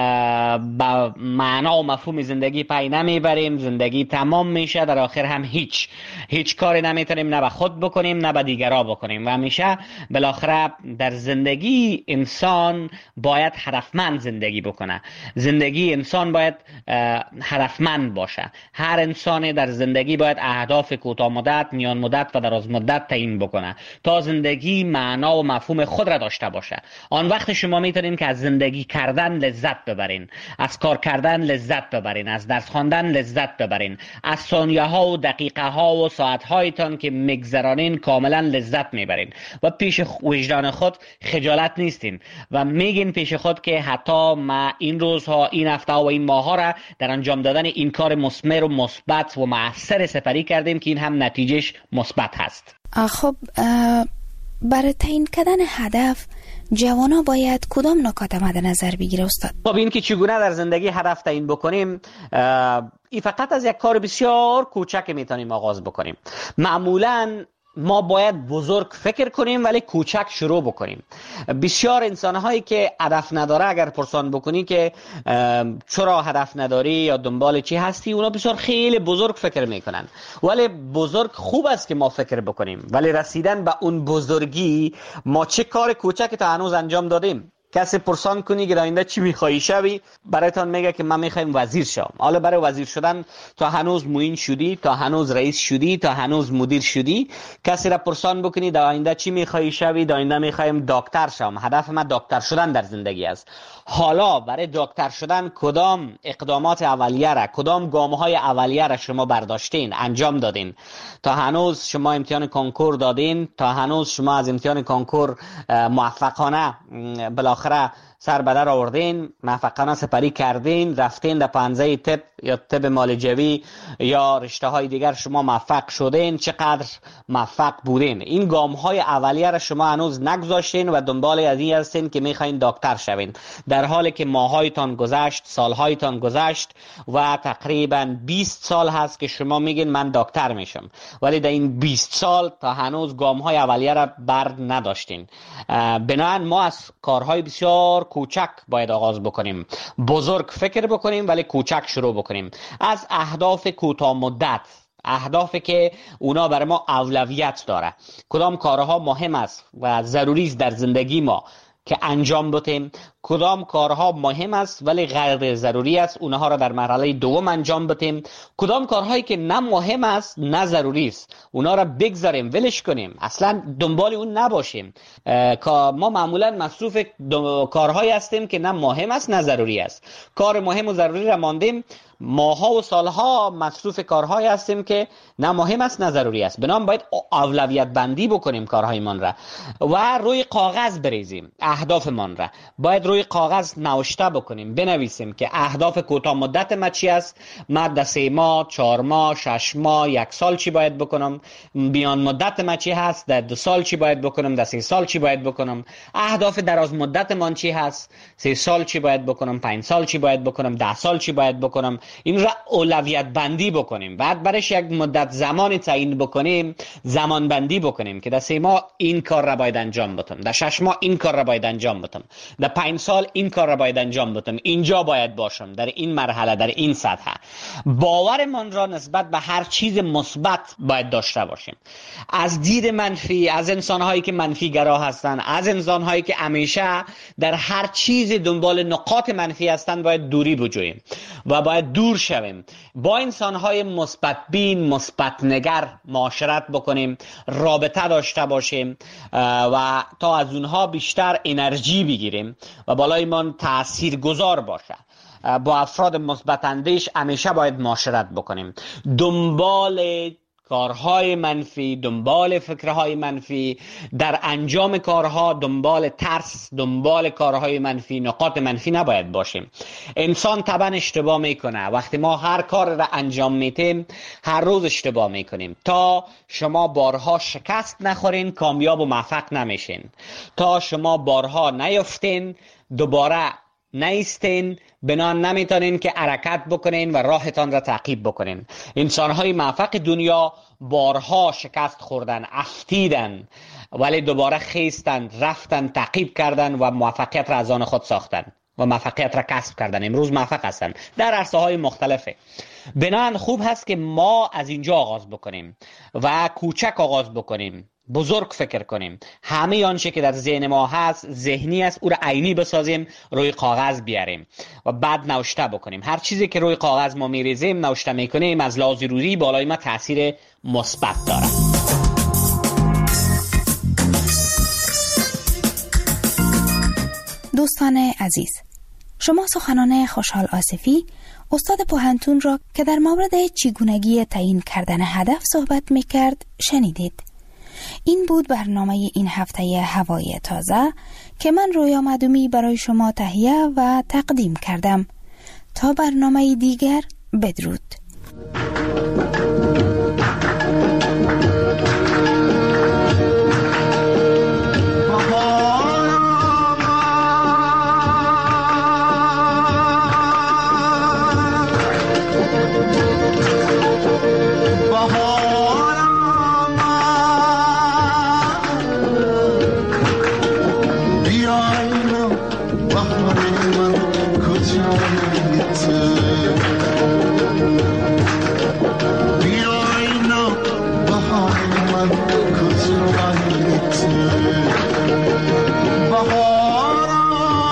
با معنا و مفهوم زندگی پی نمیبریم، زندگی تمام میشه، در آخر هم هیچ هیچ کاری نمیتونیم نه به خود بکنیم نه به دیگر بکنیم. و همیشه بالاخره در زندگی انسان باید هدفمند زندگی بکنه. زندگی انسان باید هدفمند باشه. هر انسان در زندگی باید اهداف کوتاه مدت، میان مدت و دراز مدت تعیین بکنه تا زندگی معنا و مفهوم خود را داشته باشه. آن وقت شما میتونین که از زندگی کردن لذت ببرین، از کار کردن لذت ببرین، از درس خواندن لذت ببرین، از ثانیه ها و دقیقه ها و ساعت هایتان که میگذرانین کاملا لذت میبرین و پیش وجدان خود خجالت نیستین و میگین پیش خود که حتی ما این روزها، این هفته و این ماه ها را در انجام دادن این کار مثمر و مثبت و مؤثر سپری کردیم که این هم نتیجهش مثبت هست. خب برای تعیین کردن هدف جوانا باید کدام نکات مد نظر بگیره استاد؟ خب این که چگونه در زندگی هدف تعیین بکنیم، این فقط از یک کار بسیار کوچک میتونیم آغاز بکنیم. معمولاً ما باید بزرگ فکر کنیم ولی کوچک شروع بکنیم. بسیار انسان‌هایی که هدف نداره اگر پرسان بکنی که چرا هدف نداری یا دنبال چی هستی، اونا بسیار خیلی بزرگ فکر میکنن. ولی بزرگ خوب است که ما فکر بکنیم، ولی رسیدن به اون بزرگی ما چه کار کوچکی تا هنوز انجام دادیم. کسی پرسان کنی که آینده چی میخوایی شوی، برایتان میگه که من میخوایم وزیر شوم. حالا برای وزیر شدن تا هنوز معین شدی، تا هنوز رئیس شدی، تا هنوز مدیر شدی. کسی را پرسان بکنی در آینده چی میخوایی شوی، در آینده میخوایم دکتر شوم، هدف من دکتر شدن در زندگی است. حالا برای دکتر شدن کدام اقدامات اولیه را، کدام گام‌های اولیه را شما برداشتین، انجام دادین؟ تا هنوز شما امتحان کنکور دادین، تا هنوز شما از امتحان کنکور موفقانه بالاخره سر به در آوردین، موفقانه سپری کردین، رفتین در پنجه طب یا طب معالجوی یا رشته های دیگر شما موفق شدین، چقدر موفق بودین؟ این گام های اولیه را شما هنوز نگذاشتین و دنبال از این هستین که میخواین دکتر شوین، در حالی که ماهایتان گذشت، سالهایتان گذشت و تقریبا بیست سال هست که شما میگین من دکتر میشم، ولی در این بیست سال تا هنوز گام های اولیه را بر نداشتین. بنابراین ما از کارهای بسیار کوچک باید آغاز بکنیم، بزرگ فکر بکنیم ولی کوچک شروع بکنیم. از اهداف کوتاه مدت، اهدافی که اونا برای ما اولویت داره، کدام کارها مهم است و ضروری است در زندگی ما که انجام بدیم، کدام کارها مهم است ولی غیر ضروری است اونها را در مرحله دوم انجام بدیم، کدام کارهایی که نه مهم است نه ضروری است اونها را بگذاریم، ولش کنیم، اصلا دنبال اون نباشیم. ما معمولا مصروف کارهایی هستیم که نه مهم است نه ضروری است. کار مهم و ضروری را ماندیم، ماها و سالها مصروف کارهایی هستیم که نه مهم است نه ضروری است. بنابراین باید اولویت بندی بکنیم کارهایمان را و روی کاغذ بریزیم اهدافمان را. باید روی کاغذ نوشته بکنیم، بنویسیم که اهداف کوتاه مدت ما چی است، من در سه ماه، چهار ماه، شش ماه، یک سال چی باید بکنم، میان مدت ما چی هست، در دو سال چی باید بکنم، در سه سال چی باید بکنم، اهداف دراز مدت من چی هست، سه سال چی باید بکنم، پنج سال چی باید بکنم، ده سال چی باید بکنم. این را اولویت بندی بکنیم. بعد برش یک مدت زمان تعیین بکنیم، زمان بندی بکنیم که در سه ماه این کار را باید انجام بدم، در شش ماه این کار را باید انجام بدم، در پنج سال این کار را باید انجام بدم، اینجا باید باشم، در این مرحله، در این سطح. باورمان را نسبت به هر چیز مثبت باید داشته باشیم. از دید منفی، از انسان‌هایی که منفی گرا هستند، از انسان‌هایی که همیشه در هر چیز دنبال نقاط منفی هستند باید دوری بجوییم و باید دور شویم. با انسان‌های مثبت بین، مثبت نگر معاشرت بکنیم، رابطه داشته باشیم و تا از اونها بیشتر انرژی بگیریم و بالای من تأثیر گذار باشه. با افراد مثبت اندیش همیشه باید معاشرت بکنیم. دنبال کارهای منفی، دنبال فکرهای منفی، در انجام کارها دنبال ترس، دنبال کارهای منفی، نقاط منفی نباید باشیم. انسان طبعا اشتباه میکنه. وقتی ما هر کار را انجام میتیم هر روز اشتباه میکنیم. تا شما بارها شکست نخورین کامیاب و موفق نمیشین. تا شما بارها نیفتین دوباره نیستین، بنان نمیتونین که حرکت بکنین و راهتان را تعقیب بکنین. انسانهای موفق دنیا بارها شکست خوردن، افتیدن، ولی دوباره خیستن، رفتن، تعقیب کردن و موفقیت را از آن خود ساختن و موفقیت را کسب کردن. امروز موفق هستن در عرصه های مختلفه. بنان خوب هست که ما از اینجا آغاز بکنیم و کوچک آغاز بکنیم، بزرگ فکر کنیم. همه آنچه که در ذهن ما هست ذهنی است، او را عینی بسازیم، روی کاغذ بیاریم و بعد نوشته بکنیم. هر چیزی که روی کاغذ ما میریزیم، نوشته میکنیم، از لحاظ روحی بالای ما تاثیر مثبت داره. دوستان عزیز، شما سخنان خوشحال آصفی، استاد پوهنتون را که در مورد چگونگی تعیین کردن هدف صحبت میکرد شنیدید. این بود برنامه این هفته هوای تازه که من رویا معدومی برای شما تهیه و تقدیم کردم. تا برنامه دیگر، بدرود. بهارا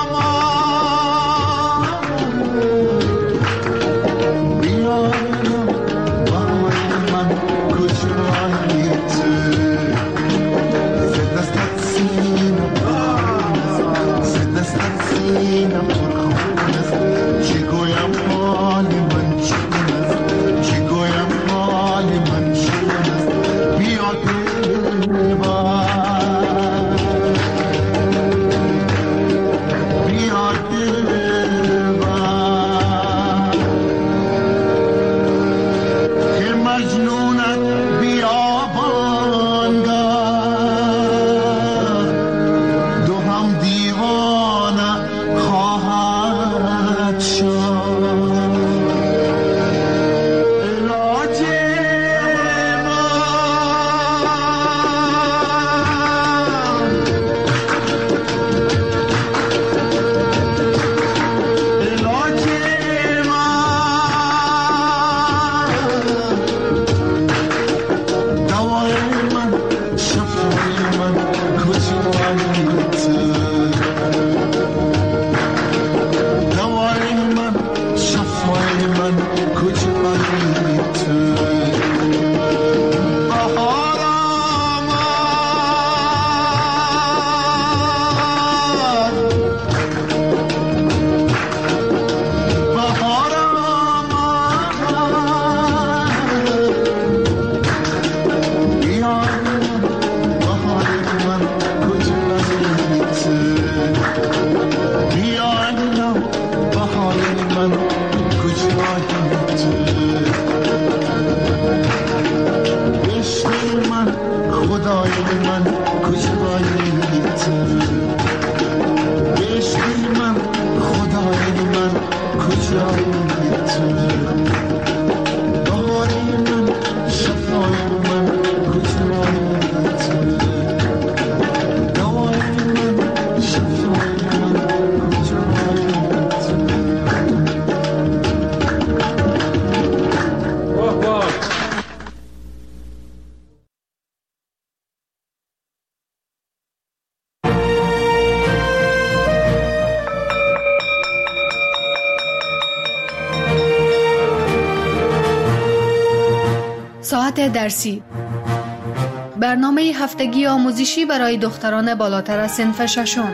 ساعت درسی، برنامه هفتگی آموزشی برای دختران بالاتر از صنف ششم.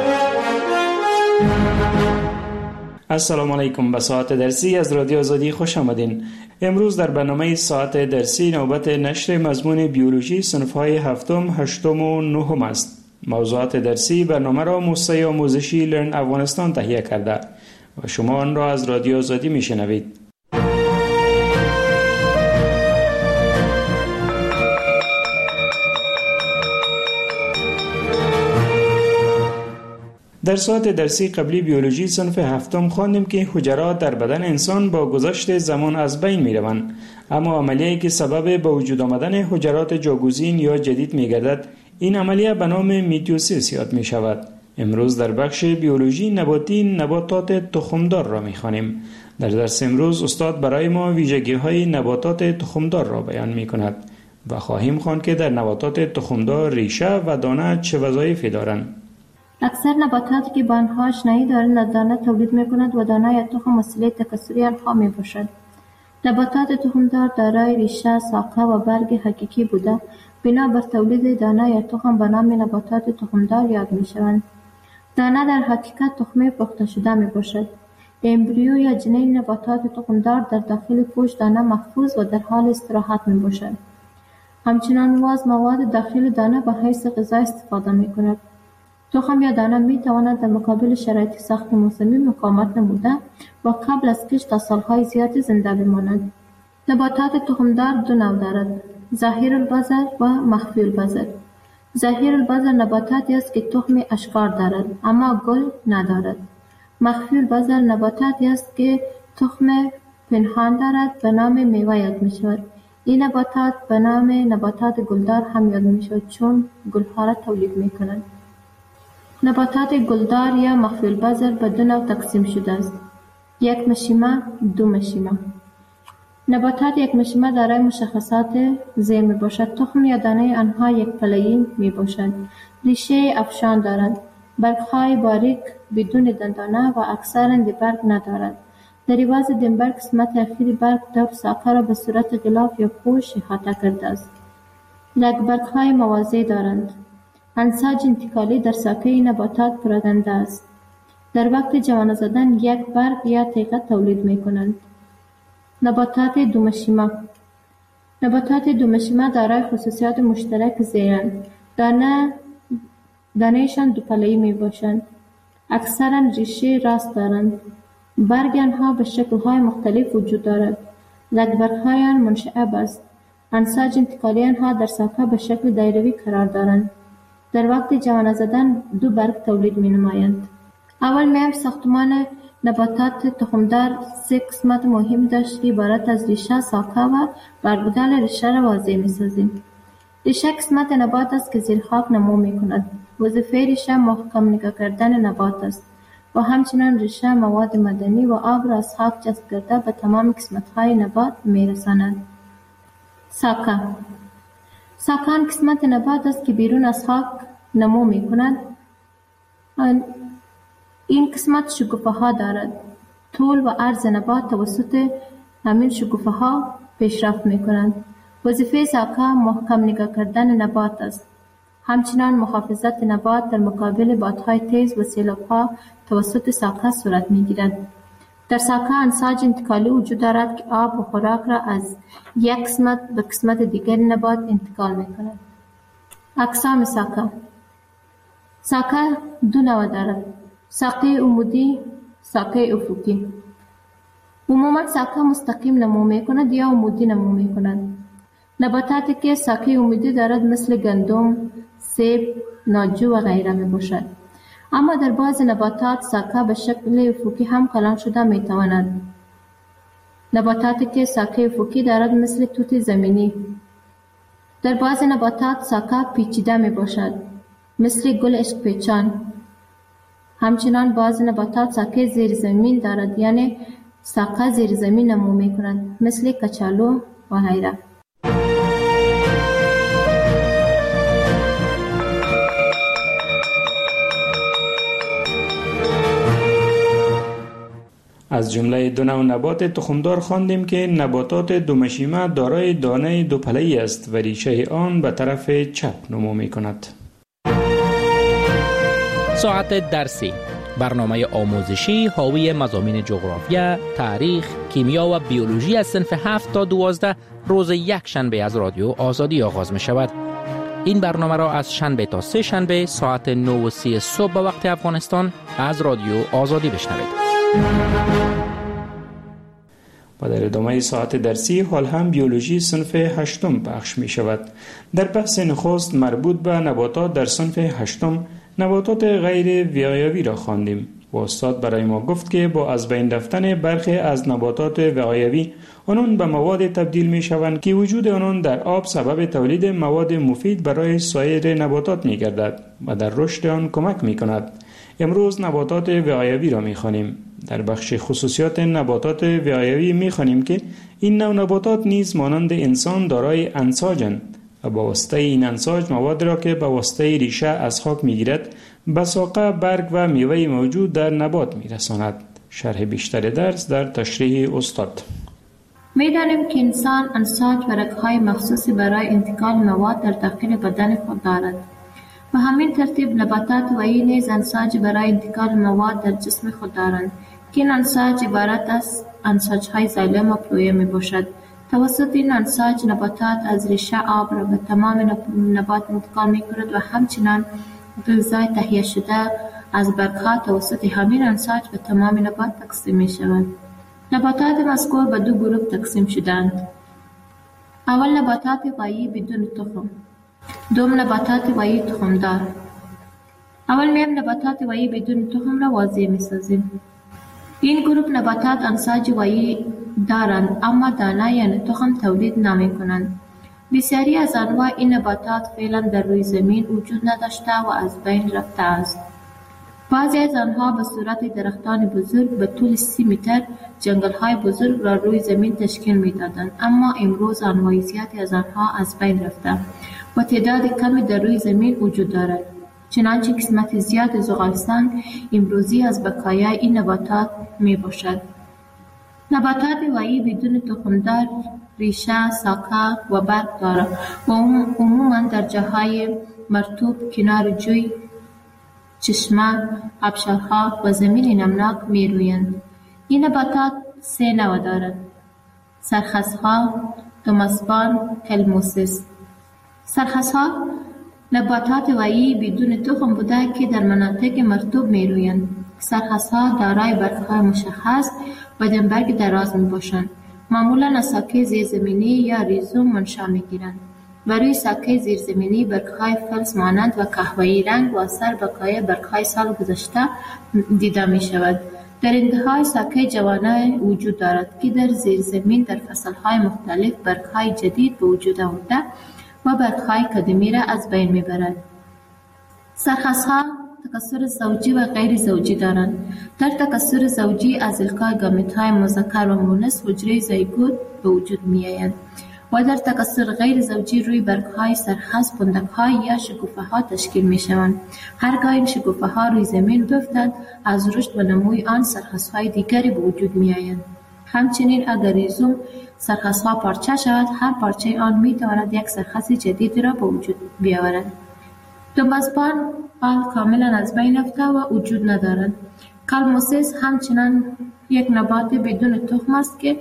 السلام علیکم. به ساعت درسی از رادیو آزادی خوش آمدین. امروز در برنامه ساعت درسی نوبت نشر مضمون بیولوژی صنف‌های هفتم، هشتم و نهم است. موضوعات درسی برنامه را موسسه آموزشی لرن افغانستان تهیه کرده و شما آن را از رادیو آزادی میشنوید. در ساعت درسی قبلی بیولوژی صنف هفتم خواندیم که حجرات در بدن انسان با گذشت زمان از بین می روند، اما عملیه‌ای که سبب به وجود آمدن حجرات جاگزین یا جدید می گردد، این عملیه به نام میتوسیس یاد می شود. امروز در بخش بیولوژی نباتی نباتات تخمدار را می خوانیم. در درس امروز استاد برای ما ویژگی های نباتات تخمدار را بیان می کند و خواهیم خواند که در نباتات تخمدار ریشه و دانه چه وظایفی دارند. اکثر نباتاتی که با آنها آشنایی دارند دانه تولید می‌کند و دانه یا تخم وسیله تکثری آنها می‌باشد. نباتات تخمدار دارای ریشه، ساقه و برگ حقیقی بوده بنا بر تولید دانه یا تخم به نام نباتات تخمدار یاد می‌شوند. دانه در حقیقت تخمه پخته شده می‌باشد. امبریو یا جنین نباتات تخمدار در داخل پوست دانه محفوظ و در حال استراحت می‌باشد. همچنان واز مواد داخل دانه به حیث غذا استفاده می‌کند. تخم یا دانه می تواند در مقابل شرایط سخت موسمی مقاومت نموده و قبل از کشت تا سالهای زیادی زنده بماند. نباتات تخمدار دو نوع دارد: ظاهر البذر و مخفی البذر. ظاهر البذر نباتاتی است که تخم اشکار دارد اما گل ندارد. مخفی البذر نباتاتی است که تخم پنهان دارد به نام میوه یاد می شود. این نباتات به نام نباتات گلدار هم یاد می شود چون گلها را تولید می کنند. نباتات گلدار یا مخفی البذر به دو نوع تقسیم شده است: یک مشیمه، دو مشیمه. نباتات یک مشیمه دارای مشخصات زیر می باشد. تخم یا دانه آنها یک پله‌ای می باشد. ریشه افشان دارند. برگ‌های باریک بدون دندانه و اکثراً برگ ندارد. در عوض دنبر قسمت اخیر برگ دو ساقه را به صورت غلاف یا پوش احاطه کرده است. رگبرگ‌های موازی دارند. انساج انتقالی در ساقه نباتات پراکنده است. در وقت جوانه زدن یک برگ یا تیغه تولید می کنند. نباتات دومشیمه. نباتات دومشیمه دارای خصوصیات مشترک زیرند: دانه دانهشان دو پله‌ای می باشند. اکثرا ریشه راست دارند. برگ آنها به شکل‌های مختلف وجود دارد. رگبرگ‌های آن منشعب است. انساج انتقالی آنها در ساقه به شکل دایروی قرار دارند. در وقت جوانه زدن دو برگ تولید می نمایند. اول میم ساختمان نباتات تخمدار سه قسمت مهم داشت که عبارت از ریشه، ساقه و بربودال ریشه را واضح می سازیم. ریشه قسمت نبات است که زیر خاک نمو می کند. وظیفه ریشه محکم نگاه کردن نبات است و همچنان ریشه مواد معدنی و آب را از خاک جذب کرده به تمام قسمت های نبات می رساند. ساقه. ساقه آن قسمت نبات است که بیرون از خاک نمو می کند. این قسمت شکوفه ها دارد. طول و عرض نبات توسط همین شکوفه ها پیشرفت می کنند. وظیفه ساقه محکم نگاه کردن نبات است. همچنان محافظت نبات در مقابل بادهای تیز و سیلاب ها توسط ساقه صورت می گیرد. در ساقه انساج انتقالی وجود دارد که آب و خوراک را از یک قسمت به قسمت دیگر نبات انتقال می کند. اقسام ساقه. ساقه دو نوع دارد: ساقه عمودی، ساقه افقی. عموما ساقه مستقیم نمو می کند یا عمودی نمو می کند. نباتاتی که ساقه عمودی دارد مثل گندم، سیب، ناجو و غیره می باشد. اما در بعض نباتات ساقه به شکل افقی هم کلان شده می تواند. نباتاتی که ساقه افقی دارد مثل توت زمینی. در بعض نباتات ساقه پیچیده می باشد مثل گل عشق پیچان. همچنان بعض نباتات ساقه زیر زمین دارد، یعنی ساقه زیر زمین نمو می کند مثل کچالو و غیره. از از جمله دو نوع نبات تخمدار خواندیم که نباتات دومشیمه دارای دانه دوپله‌ای است و ریشه آن به طرف چپ نمو می‌کند. ساعت درسی، برنامه آموزشی حاوی مضامین جغرافیا، تاریخ، کیمیا و بیولوژی از صنف هفت تا دوازده روز یک شنبه از رادیو آزادی آغاز می شود. این برنامه را از شنبه تا سه شنبه ساعت نه و سی صبح به وقت افغانستان از رادیو آزادی بشنوید. و در ادامه ساعت درسی حال هم بیولوژی صنف هشتم پخش می شود. در بحث نخست مربوط به نباتات در صنف هشتم نباتات غیر وقایوی را خواندیم و استاد برای ما گفت که با از بین رفتن برخی از نباتات وقایوی آنان به مواد تبدیل می شوند که وجود آنان در آب سبب تولید مواد مفید برای سایر نباتات می گردد و در رشد آن کمک می کند. امروز نباتات وقایوی را می خوانیم. در بخش خصوصیات نباتات وقایوی می خوانیم که این نوع نباتات نیز مانند انسان دارای انساجند و با واسطه این انساج مواد را که با واسطه ریشه از خاک می گیرد به ساقه، برگ و میوه موجود در نبات می رساند. شرح بیشتر درس در تشریح استاد. می دانیم که انسان انساج و رگ‌های مخصوصی برای انتقال مواد در داخل بدن خود دارد. به همین ترتیب نباتات وحی نیز انساج برای انتقال مواد در جسم خود دارند که این انساج عبارت از انساج‌های زایلم و فلویم می باشد. توسط این انساج نباتات از ریشه آب را به تمام نبات انتقال می کند و همچنان غذای تهیه شده از برگ‌ها توسط همین انساج به تمام نبات تقسیم می شود. نباتات مذکور به دو گروه تقسیم شدند. اول نباتات وحی بدون تخم، دوم نباتات وحی تخمدار. اول میم نباتات وحی بدون تخم را واضح می سازیم. این گروه نباتات انساج وحی دارند اما دانه یعنی تخم تولید نمی کنند. بسیاری از انواع این نباتات فعلا در روی زمین وجود نداشته و از بین رفته است. بعضی از آنها به صورت درختان بزرگ به طول سی متر جنگل‌های بزرگ را روی زمین تشکیل می‌دادند، اما امروز انواع زیادی از آنها از بین رفته و تعداد کمی در روی زمین وجود دارد. چنانچه قسمت زیاد زغالستان امروزی از بقایای این نباتات میباشد. نباتات وحی بدون تخمدار ریشه، ساقه و برگ دارد و عموماً در جاهای مرطوب، کنار جوی، چشمه، آبشارها و زمین نمناک می رویند. این نباتات سه نوع دارد: سرخسها، دوماسپان، کلموسیس. سرخسها نباتات وحی بدون تخم بوده که در مناطق مرطوب می رویند. سرخسها دارای برگ‌های مشخص و دنبرگ دراز می باشند. معمولاً از ساکه زیرزمینی یا ریزوم منشأ می گیرند و روی ساکه زیرزمینی برگ‌های فلز مانند و قهوه‌ای رنگ و اثر بقای برگ‌های سال گذشته دیده می شود. در انتهای ساکه جوانه وجود دارد که در زیرزمین در فصل‌های مختلف برگ‌های جدید به وجود آورده و برگ‌های قدیمی را از بین می برد. سرخسها تکثر زوجی و غیر زوجی دارند. در تکثر زوجی از القای گامیت‌های مذکر و مؤنث حجره زیگوت به وجود می‌آیند و در تکثر غیر زوجی روی برگ‌های سرخس پندک‌های یا شکوفه‌ها تشکیل می‌شوند. هرگاه این شکوفه‌ها روی زمین بیفتند، از رشد و نموی آن سرخس‌های دیگری به وجود می‌آیند. همچنین اگر ریزوم سرخس‌ها پارچه شود، هر پارچه آن می‌تواند یک سرخس جدید را به وجود بیاورد. دوماسپان آن کاملا از بین رفته و وجود ندارد. کلموسیس همچنان یک نبات بدون تخم است که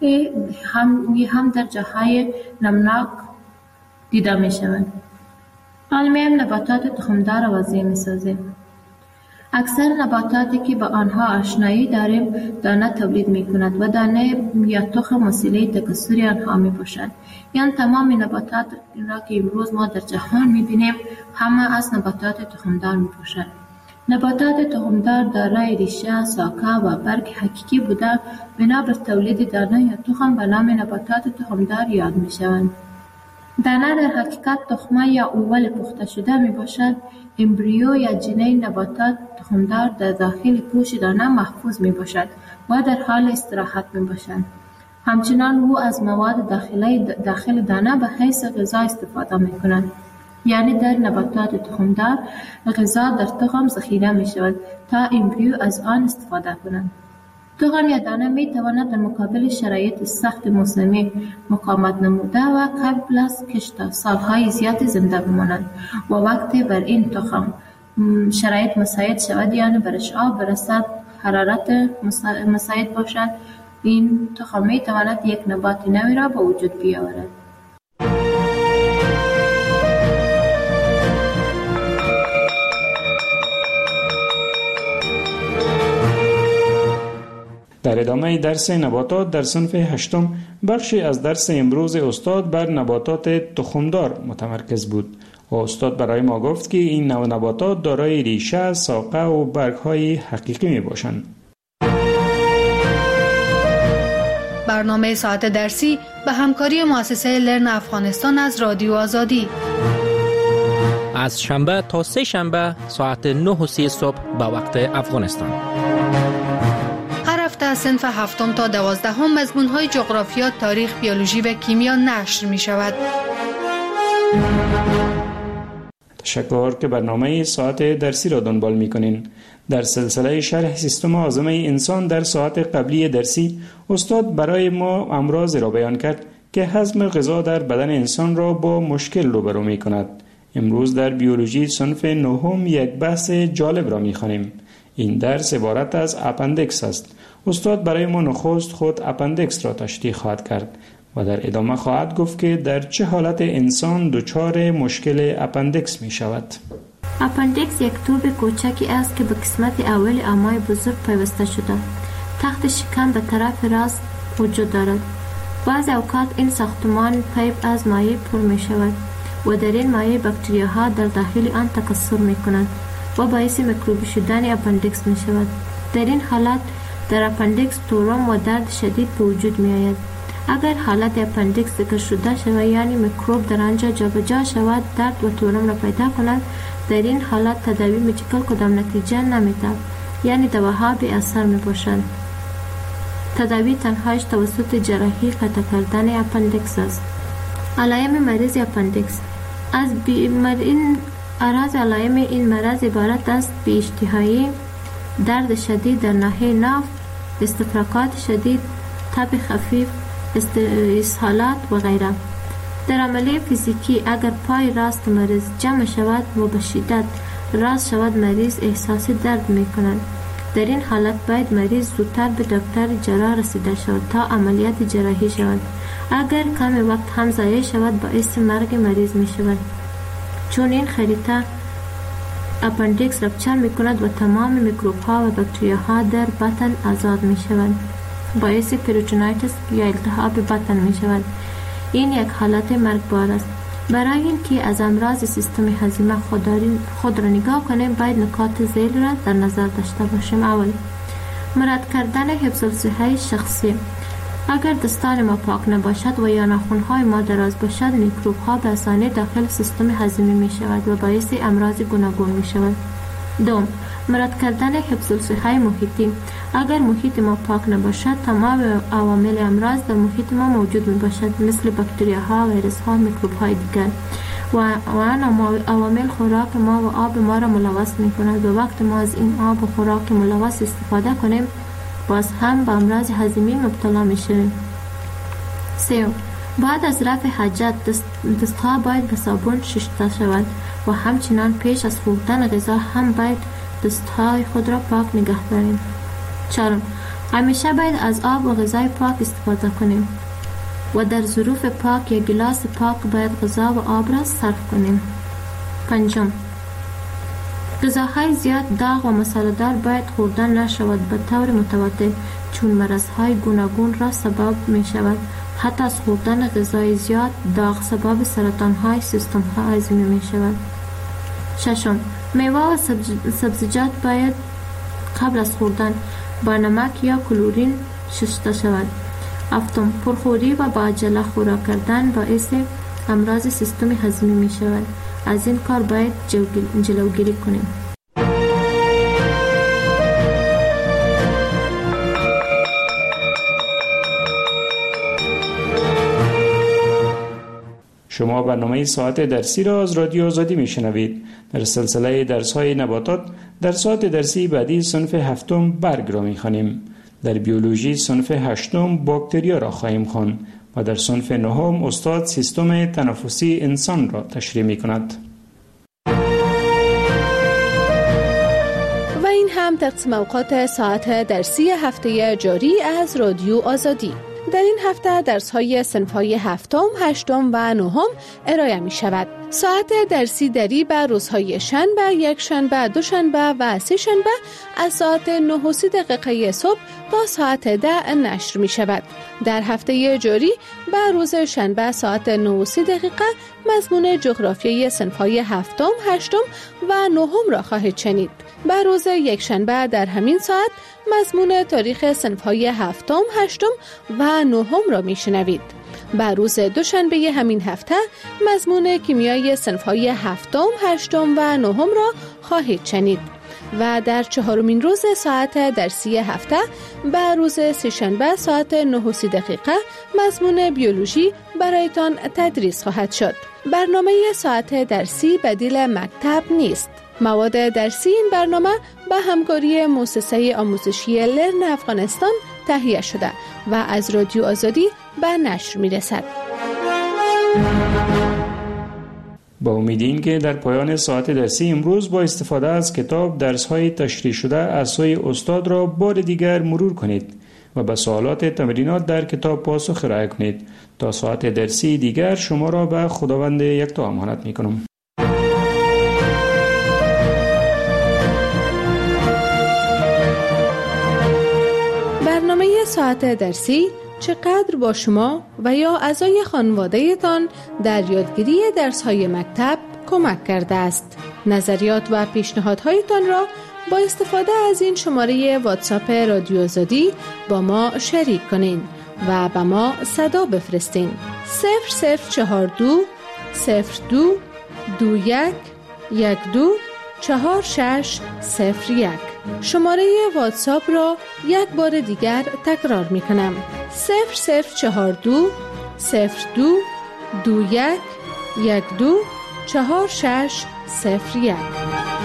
هم هم در جاهای نمناک دیده می شود. علمیم نباتات تخمدار را وضعی می سازیم. اکثر نباتاتی که با آنها آشنایی داریم دانه تولید می کند و دانه یا تخم وسیله تکثری آنها می باشد. یعنی تمام نباتات را که امروز ما در جهان می بینیم همه از نباتات تخمدار می باشد. نباتات تخمدار دارای ریشه، ساقه و برگ حقیقی بوده بنا بر تولید دانه یا تخم به نام نباتات تخمدار یاد می شوند. دانه در حقیقت تخمه یا اول پخته شده می باشد. امبریو یا جنین نباتات تخمدار در داخل پوش دانه محفوظ می باشد و در حال استراحت می باشد. همچنان او از مواد داخلی داخل دانه به حیث غذا استفاده می کند. یعنی در نباتات تخمدار غذا در تخم ذخیره می شود تا امبریو از آن استفاده کنند. تخم یا دانه می تواند در مقابل شرایط سخت موسمی مقاومت نموده و قبل از کشت سالهای زیادی زنده بمانند و وقتی بر این تخم شرایط مساعد شود، یعنی برش آب برسد، حرارت مساعد باشد، این تخم می تواند یک نبات نوی را به وجود بیاورد. در ادامه درس نباتات در صنف هشتم، بخشی از درس امروز استاد بر نباتات تخمدار متمرکز بود و استاد برای ما گفت که این نوع نباتات دارای ریشه، ساقه و برگ‌های حقیقی می باشند. برنامه ساعت درسی به همکاری مؤسسه لرن افغانستان از رادیو آزادی از شنبه تا سه شنبه ساعت نه و سی صبح به وقت افغانستان. هر هفته از صنف هفتم تا دوازدهم مضمون‌های جغرافیا، تاریخ، بیولوژی و کیمیا نشر می شود. تشکر که برنامه ساعت درسی را دنبال می کنین. در سلسله شرح سیستم هاضمه انسان در ساعت قبلی درسی، استاد برای ما امراض را بیان کرد که هضم غذا در بدن انسان را با مشکل روبرو می کند. امروز در بیولوژی صنف نهم یک بحث جالب را می خوانیم. این درس عبارت از اپندکس است. استاد برای ما نخست خود اپندکس را تشریح خواهد کرد و در ادامه خواهد گفت که در چه حالت انسان دچار مشکل اپندکس می شود. اپندکس یک توب کوچکی است که به قسمت اول امعای بزرگ پیوسته شده. تخت شکم به طرف راست وجود دارد. بعض اوقات این ساختمان پیپ از مایع پر می شود و در این مایع باکتریاها در داخل آن تکثر می کنند و باعث میکروبی شدن اپندکس می شود. در این حالت در اپندکس تورم و درد شدید به وجود می آید. اگر حالت اپندکس ذکر شده شود، یعنی میکروب در آنجا جابجا شود، درد و تورم را پیدا کند، در این حالت تداوی مدیکال کدام نتیجه نمی‌دهد، یعنی دواها بی اثر می باشند. تداوی تنهایش توسط جراحی قطع کردن اپندکس است. علائم مریض اپندکس از این اعراض علائم این مرض عبارت است: بی اشتهایی، درد شدید در ناحیه ناف، استفراغات شدید، تب خفیف، اسهالات و غیره. در عملیه فیزیکی اگر پای راست مریض جمع شود و به شدت راست شود، مریض احساس درد می کند. در این حالت باید مریض زودتر به دکتر جراح رسیده شود تا عملیات جراحی شود. اگر کم وقت هم ضایع شود، باعث مرگ مریض می شود، چون این خریطه اپندکس رپچر می کند و تمام میکروب ها و باکتریا ها در بطن آزاد می شوند. باعث پریتونایتس یا التهاب بطن می شود. این یک حالت مرگبار است. برای اینکه از امراض سیستم هضمی خود را نگاه کنیم، باید نکات ذیل را در نظر داشته باشیم. اول، مراد کردن حفظ الصحه شخصی. اگر دستان ما پاک نباشد و یا ناخن‌های ما دراز باشد، میکروب ها به آسانی داخل سیستم هضمی می شود و باعث امراض گوناگون می شود. دوم، مراد کردن حفظ الصحه محیطی. اگر محیط ما پاک نباشد، تمام عوامل امراض در محیط ما موجود می باشد، مثل باکتریاها، ویروس ها، میکروب های دیگر و آن عوامل خوراک ما و آب ما را ملوث می کند و وقت ما از این آب و خوراک ملوث استفاده کنیم، باز هم به امراض هضمی مبتلا می شویم. سه، بعد از رفع حاجت دست دستها باید به صابون شسته شود و همچنان پیش از خوردن غذا هم باید دستهای خود را پاک نگه داریم. چهارم، همیشه باید از آب و غذای پاک استفاده کنیم و در ظروف پاک یا گلاس پاک باید غذا و آب را صرف کنیم. پنجم، غذاهای زیاد داغ و مساله‌دار باید خوردن نشود به طور متواتر، چون مرضهای گوناگون را سبب می شود. حتی از خوردن غذای زیاد داغ سبب سرطان‌های سیستم هضمی می شود. ششم، میوه و سبزیجات باید قبل از خوردن با نمک یا کلورین شسته شود. هفتم، پرخوری و با عجله خوراک کردن باعث امراض سیستم هضمی می شود. از این کار باید جلوگیری کنیم. شما برنامه ساعت درسی را از رادیو آزادی میشنوید. در سلسله درس‌های نباتات در ساعت درسی بعدی صنف هفتم برگ را می‌خوانیم. در بیولوژی صنف هشتم باکتریا را خواهیم خواند و در صنف نهم استاد سیستم تنفسی انسان را تشریح می کند. و این هم تقسیم اوقات ساعت درسی هفته جاری از رادیو آزادی. در این هفته درس‌های صنف‌های هفتم، هشتم و نهم ارائه می شود. ساعت درسی دری به روزهای شنبه، یک شنبه، دو شنبه و سه شنبه از ساعت نه و سی دقیقه صبح تا ساعت ده نشر می شود. در هفته جاری به روز شنبه ساعت نه و سی دقیقه مضمون جغرافیای صنف‌های هفتم، هشتم و نهم را خواهید شنید. به روز یک شنبه در همین ساعت مضمون تاریخ صنف‌های هفتم، هشتم و نهم را میشنوید. به روز دوشنبه همین هفته مضمون کیمیای صنف‌های هفتم، هشتم و نهم را خواهید شنید. و در چهارمین روز ساعت درسی هفته به روز سه‌شنبه ساعت نه و سی دقیقه مضمون بیولوژی برایتان تدریس خواهد شد. برنامه ساعت درسی بدیل مکتب نیست. مواد درسی این برنامه به همکاری مؤسسه آموزشی لرن افغانستان تهیه شده و از رادیو آزادی به نشر می رسد. با امید این که در پایان ساعت درسی امروز با استفاده از کتاب درس‌های تشریح شده از سوی استاد را بار دیگر مرور کنید و به سوالات تمرینات در کتاب پاسخ ارائه کنید. تا ساعت درسی دیگر شما را به خداوند یکتا امانت می کنم. برنامه ساعت درسی چقدر با شما و یا اعضای خانواده‌تان در یادگیری درس‌های مکتب کمک کرده است؟ نظریات و پیشنهادهایتان را با استفاده از این شماره واتساپ رادیو آزادی با ما شریک کنین و به ما صدا بفرستین. صفر صفر چهار دو صفر دو دو یک یک دو چهار شش صفر یک. شماره واتساپ را یک بار دیگر تکرار می کنم. صفر صفر چهار دو صفر دو دو یک یک دو چهار شش صفر یک.